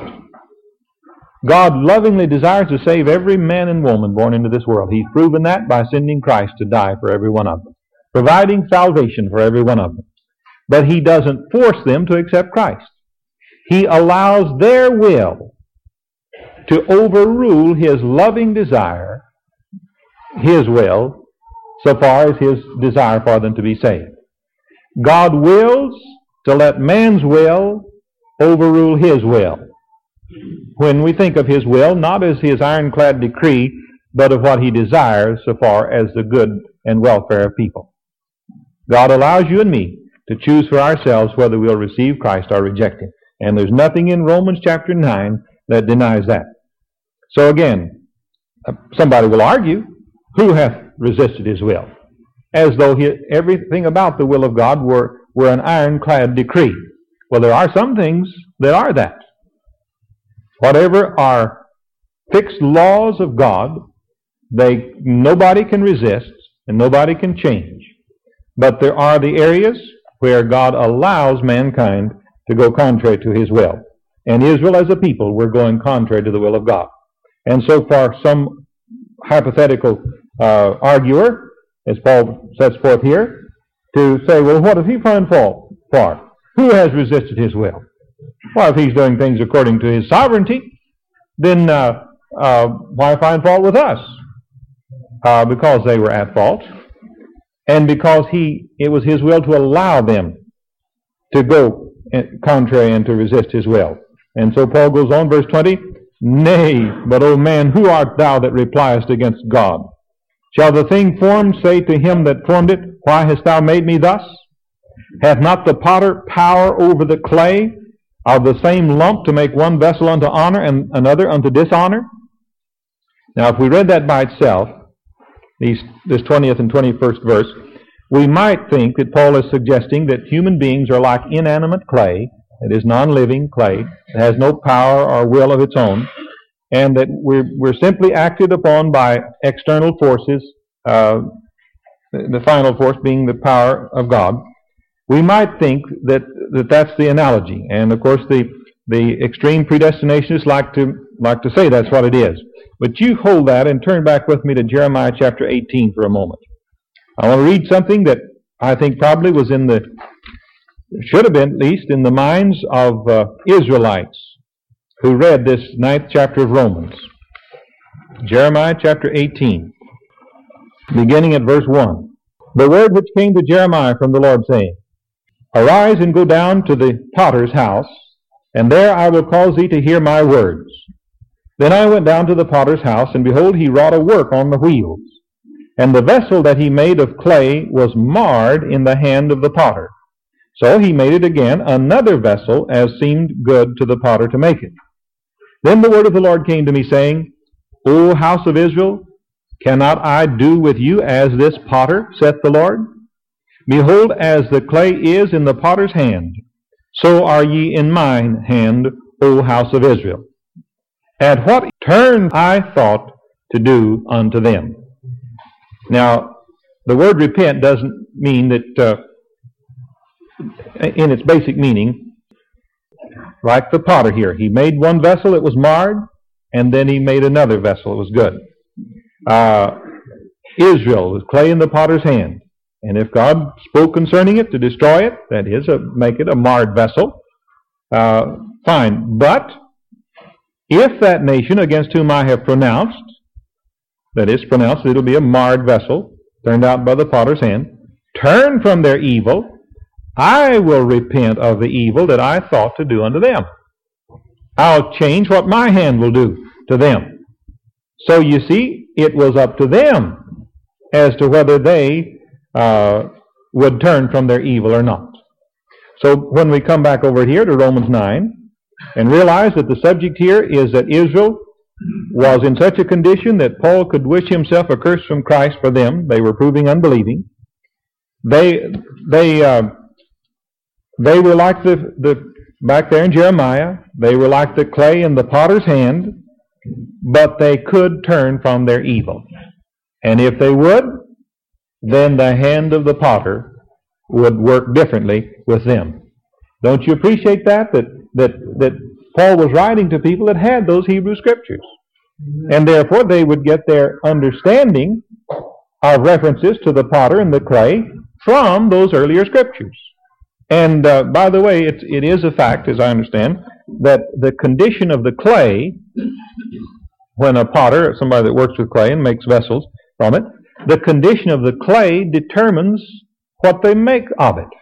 S1: God lovingly desires to save every man and woman born into this world. He's proven that by sending Christ to die for every one of them, providing salvation for every one of them. But He doesn't force them to accept Christ. He allows their will to overrule His loving desire, His will, so far as His desire for them to be saved. God wills to let man's will overrule His will. When we think of His will, not as His ironclad decree, but of what He desires so far as the good and welfare of people. God allows you and me to choose for ourselves whether we'll receive Christ or reject Him. And there's nothing in Romans chapter nine that denies that. So again, somebody will argue, who hath resisted His will? As though he, everything about the will of God were, were an ironclad decree. Well, there are some things that are that. Whatever are fixed laws of God, they nobody can resist and nobody can change. But there are the areas where God allows mankind to go contrary to his will. And Israel as a people were going contrary to the will of God. And so far, some hypothetical uh, arguer, as Paul sets forth here, to say, well, what does he find fault for? Who has resisted his will? Well, if he's doing things according to his sovereignty, then uh, uh, why find fault with us? Uh, because they were at fault, and because he it was his will to allow them to go contrary and to resist his will. And so Paul goes on, verse twenty, Nay, but, O man, who art thou that repliest against God? Shall the thing formed say to him that formed it, Why hast thou made me thus? Hath not the potter power over the clay of the same lump to make one vessel unto honor and another unto dishonor? Now, if we read that by itself, these, this twentieth and twenty-first verse, we might think that Paul is suggesting that human beings are like inanimate clay, that is non-living clay, that has no power or will of its own, and that we're, we're simply acted upon by external forces, uh, the final force being the power of God. We might think that, that that's the analogy, and of course the, the extreme predestinationists like to, like to say that's what it is. But you hold that and turn back with me to Jeremiah chapter eighteen for a moment. I want to read something that I think probably was in the, should have been at least, in the minds of uh, Israelites who read this ninth chapter of Romans. Jeremiah chapter eighteen, beginning at verse one. The word which came to Jeremiah from the Lord, saying, Arise and go down to the potter's house, and there I will cause thee to hear my words. Then I went down to the potter's house, and behold, he wrought a work on the wheels. And the vessel that he made of clay was marred in the hand of the potter. So he made it again another vessel, as seemed good to the potter to make it. Then the word of the Lord came to me, saying, O house of Israel, cannot I do with you as this potter, saith the Lord? Behold, as the clay is in the potter's hand, so are ye in mine hand, O house of Israel. And what turn I thought to do unto them? Now, the word repent doesn't mean that, uh, in its basic meaning, like the potter here, he made one vessel that was marred, and then he made another vessel that was good. Uh, Israel was clay in the potter's hand, and if God spoke concerning it to destroy it, that is, uh, make it a marred vessel, uh, fine. But if that nation against whom I have pronounced, that is pronounced, it'll be a marred vessel, turned out by the potter's hand, turn from their evil, I will repent of the evil that I thought to do unto them. I'll change what my hand will do to them. So you see, it was up to them as to whether they uh, would turn from their evil or not. So when we come back over here to Romans nine, and realize that the subject here is that Israel was in such a condition that Paul could wish himself a curse from Christ for them. They were proving unbelieving. They they uh, they were like the, the back there in Jeremiah, they were like the clay in the potter's hand, but they could turn from their evil. And if they would, then the hand of the potter would work differently with them. Don't you appreciate that? That that that Paul was writing to people that had those Hebrew scriptures. And therefore they would get their understanding of references to the potter and the clay from those earlier scriptures. And uh, by the way, it's, it is a fact, as I understand, that the condition of the clay, when a potter, somebody that works with clay and makes vessels from it, the condition of the clay determines what they make of it.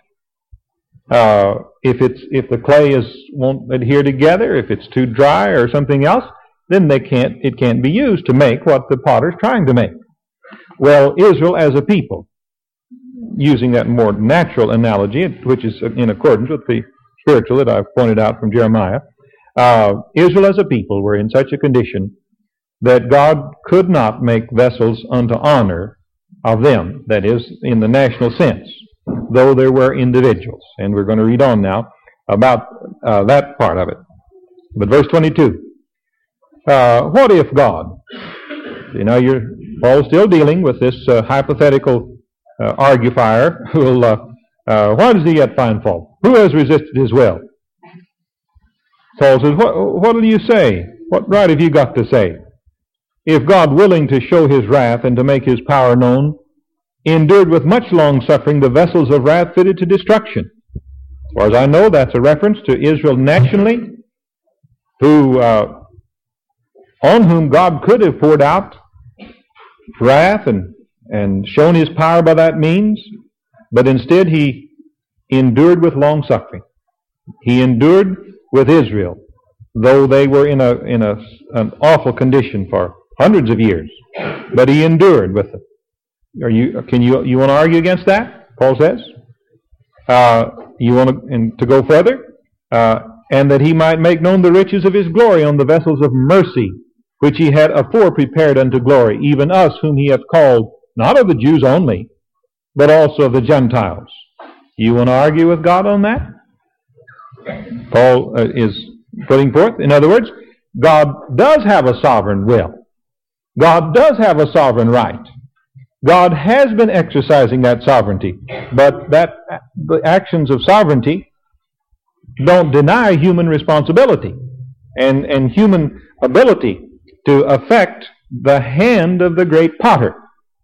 S1: Uh, if it's if the clay is won't adhere together, if it's too dry or something else, then they can't it can't be used to make what the potter's trying to make. Well, Israel as a people, using that more natural analogy, which is in accordance with the spiritual that I've pointed out from Jeremiah, uh, Israel as a people were in such a condition that God could not make vessels unto honor of them, that is, in the national sense, though there were individuals. And we're going to read on now about uh, that part of it. But verse twenty-two, uh, what if God, you know, you're Paul's still dealing with this uh, hypothetical uh, argufier who will, uh, uh, why does he yet find fault? Who has resisted his will? Paul says, what what'll you say? What right have you got to say? If God, willing to show his wrath and to make his power known, endured with much long suffering the vessels of wrath fitted to destruction. As far as I know, that's a reference to Israel nationally, who uh, on whom God could have poured out wrath and, and shown his power by that means, but instead he endured with long suffering. He endured with Israel, though they were in a in a an awful condition for hundreds of years, but he endured with them. Are you? Can you you want to argue against that? Paul says. Uh, you want to and to go further, uh, and that he might make known the riches of his glory on the vessels of mercy, which he had afore prepared unto glory, even us whom he hath called, not of the Jews only, but also of the Gentiles. You want to argue with God on that? Paul uh, is putting forth, in other words, God does have a sovereign will. God does have a sovereign right. God has been exercising that sovereignty, but that the actions of sovereignty don't deny human responsibility and, and human ability to affect the hand of the great potter.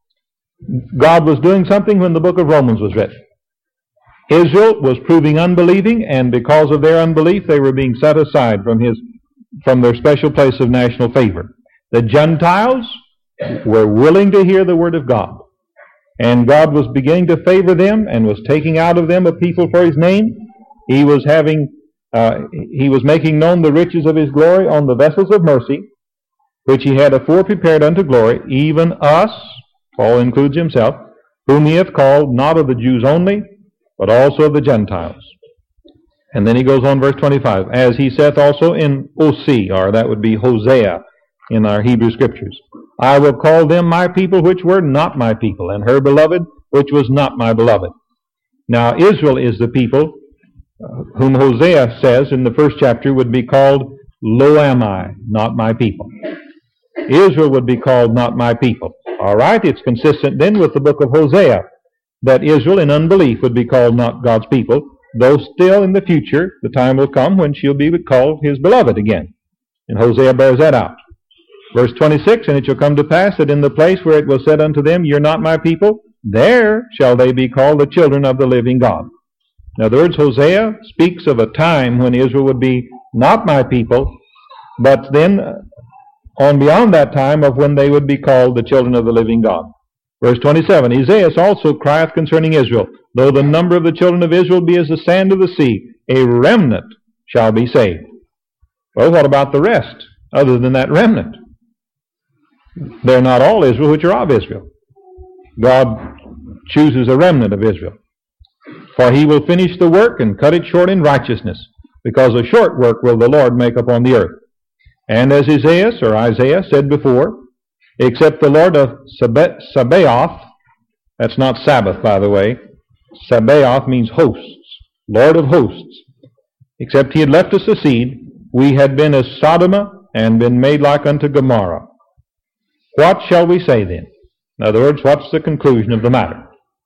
S1: God was doing something when the book of Romans was written. Israel was proving unbelieving, and because of their unbelief, they were being set aside from his, from their special place of national favor. The Gentiles were willing to hear the word of God, and God was beginning to favor them and was taking out of them a people for his name. He was having, uh, he was making known the riches of his glory on the vessels of mercy, which he had afore prepared unto glory, even us, Paul includes himself, whom he hath called, not of the Jews only, but also of the Gentiles. And then he goes on, verse twenty-five, as he saith also in Osee, or that would be Hosea in our Hebrew Scriptures, I will call them my people which were not my people, and her beloved which was not my beloved. Now Israel is the people uh, whom Hosea says in the first chapter would be called Lo am I, not my people. Israel would be called not my people. All right, it's consistent then with the book of Hosea, that Israel in unbelief would be called not God's people, though still in the future the time will come when she'll be called his beloved again. And Hosea bears that out. Verse twenty-six, and it shall come to pass that in the place where it was said unto them, You're not my people, there shall they be called the children of the living God. In other words, Hosea speaks of a time when Israel would be not my people, but then on beyond that time of when they would be called the children of the living God. Verse twenty-seven, Esaias also crieth concerning Israel, Though the number of the children of Israel be as the sand of the sea, a remnant shall be saved. Well, what about the rest, other than that remnant? They're not all Israel which are of Israel. God chooses a remnant of Israel. For he will finish the work and cut it short in righteousness, because a short work will the Lord make upon the earth. And as Esaias, or Isaiah, said before, except the Lord of Sabaoth, that's not Sabbath, by the way. Sabaoth means hosts, Lord of hosts. Except he had left us a seed, we had been as Sodom and been made like unto Gomorrah. What shall we say then? In other words, what's the conclusion of the matter?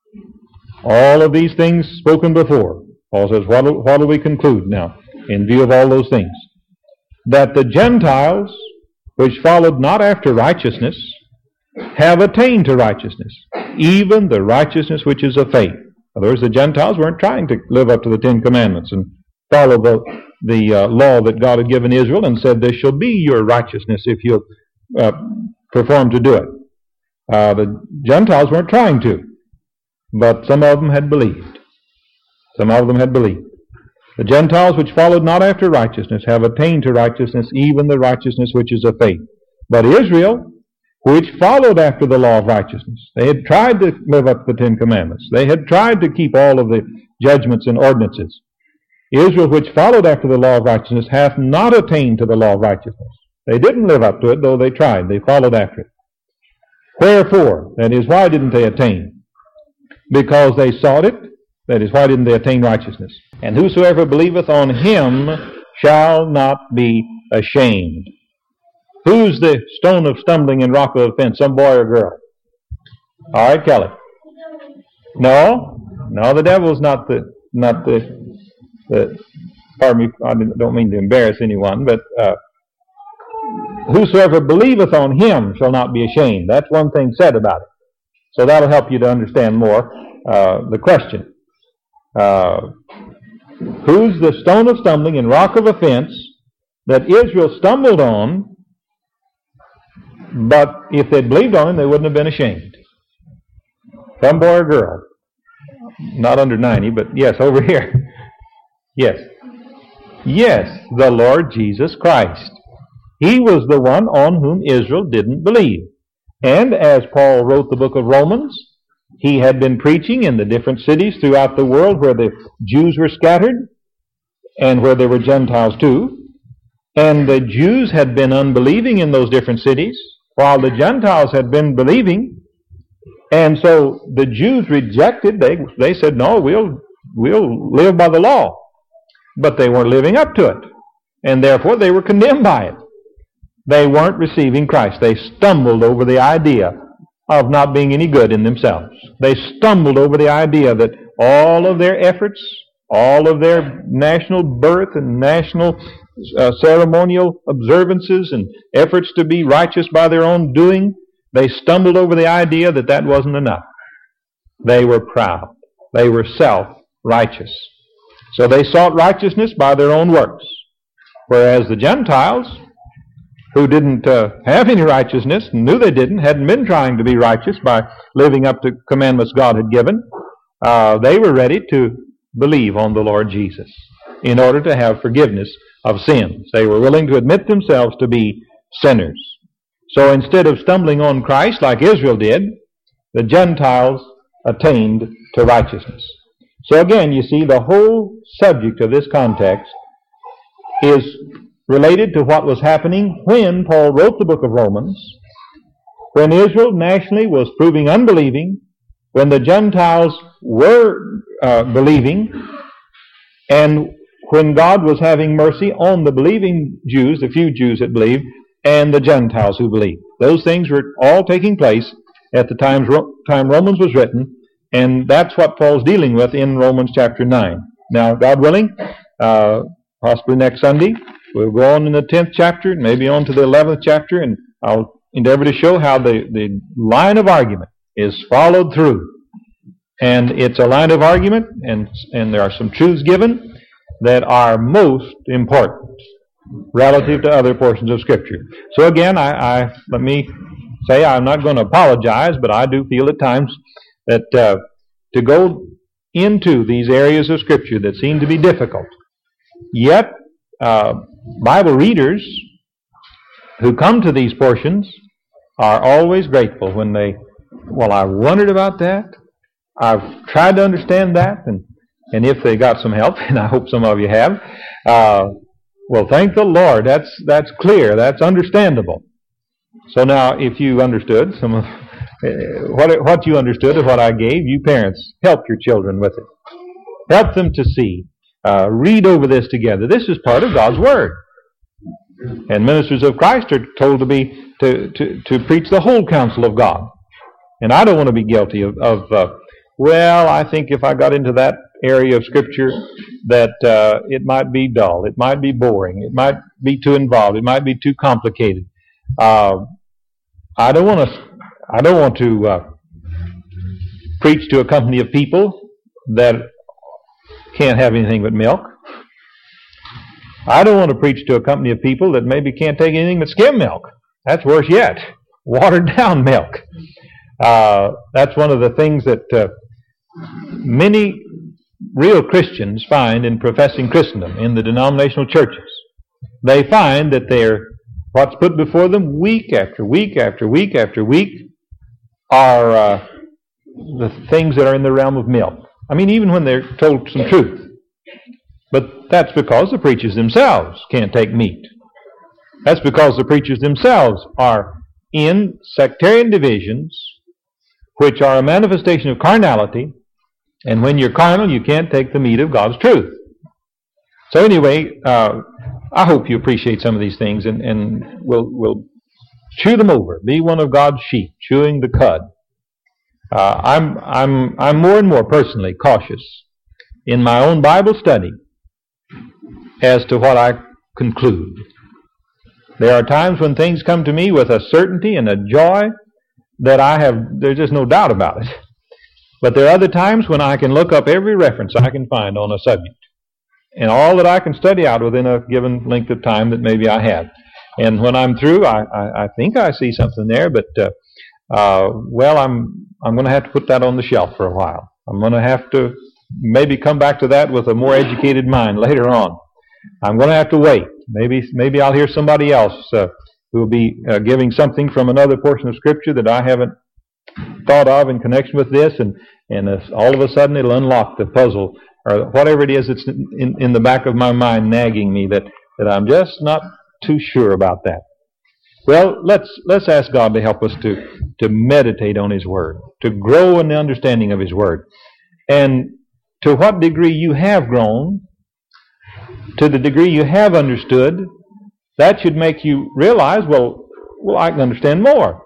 S1: All of these things spoken before. Paul says, what will we conclude now in view of all those things? That the Gentiles, which followed not after righteousness, have attained to righteousness, even the righteousness which is of faith. In other words, the Gentiles weren't trying to live up to the Ten Commandments and follow the, the uh, law that God had given Israel and said, this shall be your righteousness if you uh, perform to do it. Uh, the Gentiles weren't trying to, but some of them had believed. Some of them had believed. The Gentiles which followed not after righteousness have attained to righteousness, even the righteousness which is of faith. But Israel, which followed after the law of righteousness, they had tried to live up to the Ten Commandments. They had tried to keep all of the judgments and ordinances. Israel, which followed after the law of righteousness, hath not attained to the law of righteousness. They didn't live up to it, though they tried. They followed after it. Wherefore? That is, why didn't they attain? Because they sought it. That is, why didn't they attain righteousness? And whosoever believeth on him shall not be ashamed. Who's the stone of stumbling and rock of offense? Some boy or girl? All right, Kelly. No, no, the devil's not the not the the pardon me, I don't mean to embarrass anyone, but uh, whosoever believeth on him shall not be ashamed. That's one thing said about it. So that'll help you to understand more uh, the question. Uh, who's the stone of stumbling and rock of offense that Israel stumbled on, but if they'd believed on him, they wouldn't have been ashamed? Some boy or girl? Not under ninety, but yes, over here. Yes. Yes, the Lord Jesus Christ. He was the one on whom Israel didn't believe. And as Paul wrote the book of Romans, he had been preaching in the different cities throughout the world where the Jews were scattered and where there were Gentiles too. And the Jews had been unbelieving in those different cities while the Gentiles had been believing. And so the Jews rejected. They they said, no, we'll we'll live by the law. But they weren't living up to it. And therefore they were condemned by it. They weren't receiving Christ. They stumbled over the idea of not being any good in themselves. They stumbled over the idea that all of their efforts, all of their national birth and national uh, ceremonial observances and efforts to be righteous by their own doing, they stumbled over the idea that that wasn't enough. They were proud. They were self-righteous. So they sought righteousness by their own works. Whereas the Gentiles, who didn't uh, have any righteousness, knew they didn't, hadn't been trying to be righteous by living up to commandments God had given, uh, they were ready to believe on the Lord Jesus in order to have forgiveness of sins. They were willing to admit themselves to be sinners. So instead of stumbling on Christ like Israel did, the Gentiles attained to righteousness. So again, you see, the whole subject of this context is related to what was happening when Paul wrote the book of Romans, when Israel nationally was proving unbelieving, when the Gentiles were uh, believing, and when God was having mercy on the believing Jews, the few Jews that believed, and the Gentiles who believed. Those things were all taking place at the time, time Romans was written, and that's what Paul's dealing with in Romans chapter nine. Now, God willing, uh, possibly next Sunday, we'll go on in the tenth chapter, maybe on to the eleventh chapter, and I'll endeavor to show how the, the line of argument is followed through. And it's a line of argument, and, and there are some truths given that are most important relative to other portions of Scripture. So again, I, I let me say I'm not going to apologize, but I do feel at times that uh, to go into these areas of Scripture that seem to be difficult, yet uh, Bible readers who come to these portions are always grateful when they, well, I wondered about that, I've tried to understand that, and, and if they got some help, and I hope some of you have, uh, well, thank the Lord, that's that's clear, that's understandable. So now, if you understood some of uh, what what you understood of what I gave, you parents, help your children with it. Help them to see. Uh, read over this together. This is part of God's Word. And ministers of Christ are told to be to, to, to preach the whole counsel of God. And I don't want to be guilty of, of uh, well, I think if I got into that area of Scripture that uh, it might be dull, it might be boring, it might be too involved, it might be too complicated. Uh, I don't want to. I don't want to uh, preach to a company of people that can't have anything but milk. I don't want to preach to a company of people that maybe can't take anything but skim milk. That's worse yet, watered down milk. Uh, that's one of the things that uh, many real Christians find in professing Christendom, in the denominational churches. They find that they're, what's put before them week after week after week after week are uh, the things that are in the realm of milk. I mean, even when they're told some truth. But that's because the preachers themselves can't take meat. That's because the preachers themselves are in sectarian divisions, which are a manifestation of carnality, and when you're carnal, you can't take the meat of God's truth. So anyway, uh, I hope you appreciate some of these things, and, and we'll, we'll chew them over. Be one of God's sheep, chewing the cud. Uh, I'm, I'm, I'm more and more personally cautious in my own Bible study as to what I conclude. There are times when things come to me with a certainty and a joy that I have, there's just no doubt about it. But there are other times when I can look up every reference I can find on a subject, and all that I can study out within a given length of time that maybe I have. And when I'm through, I, I, I think I see something there, but uh, uh, well, I'm I'm going to have to put that on the shelf for a while. I'm going to have to maybe come back to that with a more educated mind later on. I'm going to have to wait. Maybe maybe I'll hear somebody else uh, who will be uh, giving something from another portion of Scripture that I haven't thought of in connection with this, and and uh, all of a sudden it'll unlock the puzzle or whatever it is that's in, in the back of my mind nagging me that, that I'm just not too sure about that. Well, let's let's ask God to help us to to meditate on His Word, to grow in the understanding of His Word. And to what degree you have grown, to the degree you have understood, that should make you realize, well, well, I can understand more.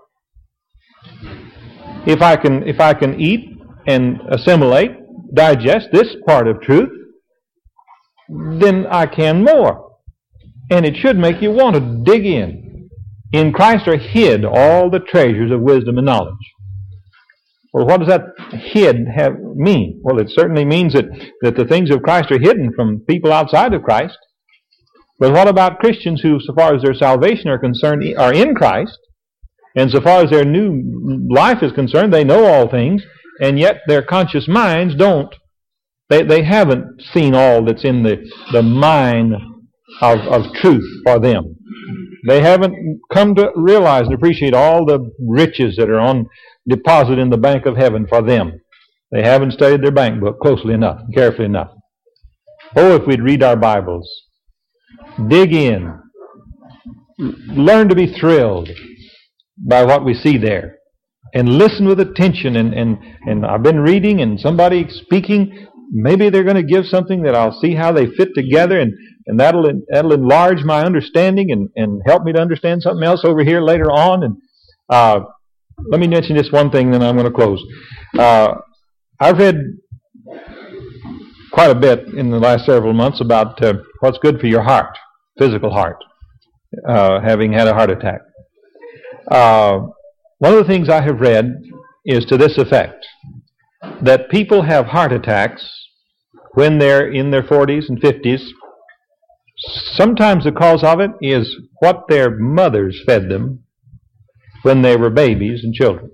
S1: If I can if I can eat and assimilate, digest this part of truth, then I can more. And it should make you want to dig in. In Christ are hid all the treasures of wisdom and knowledge. Well, what does that hid have mean? Well, it certainly means that, that the things of Christ are hidden from people outside of Christ. But what about Christians who, so far as their salvation are concerned, are in Christ, and so far as their new life is concerned, they know all things, and yet their conscious minds don't. They, they haven't seen all that's in the, the mine Of, of truth for them. They haven't come to realize and appreciate all the riches that are on deposit in the bank of heaven for them. They haven't studied their bank book closely enough, carefully enough. Oh, if we'd read our Bibles, dig in, learn to be thrilled by what we see there, and listen with attention. And, and, and I've been reading, and somebody speaking, maybe they're going to give something that I'll see how they fit together, and And that'll that'll enlarge my understanding and, and help me to understand something else over here later on. And uh, let me mention this one thing, then I'm going to close. Uh, I've read quite a bit in the last several months about uh, what's good for your heart, physical heart, uh, having had a heart attack. Uh, one of the things I have read is to this effect, that people have heart attacks when they're in their forties and fifties. Sometimes the cause of it is what their mothers fed them when they were babies and children.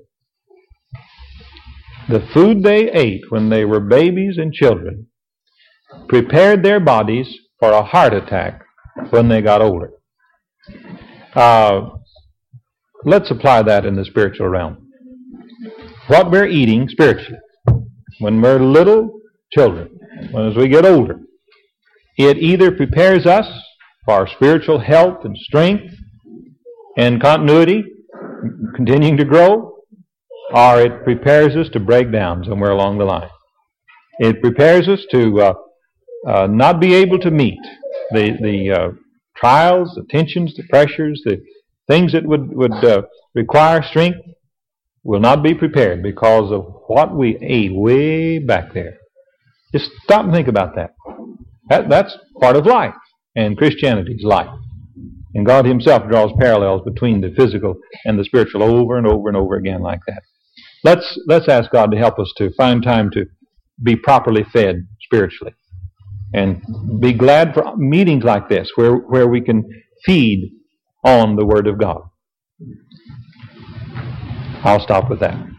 S1: The food they ate when they were babies and children prepared their bodies for a heart attack when they got older. Uh, let's apply that in the spiritual realm. What we're eating spiritually, when we're little children, when as we get older, it either prepares us for spiritual health and strength and continuity, continuing to grow, or it prepares us to break down somewhere along the line. It prepares us to uh, uh, not be able to meet the the uh, trials, the tensions, the pressures, the things that would, would uh, require strength will not be prepared because of what we ate way back there. Just stop and think about that. That, that's part of life, and Christianity's life. And God Himself draws parallels between the physical and the spiritual over and over and over again like that. Let's let's ask God to help us to find time to be properly fed spiritually, and be glad for meetings like this where, where we can feed on the Word of God. I'll stop with that.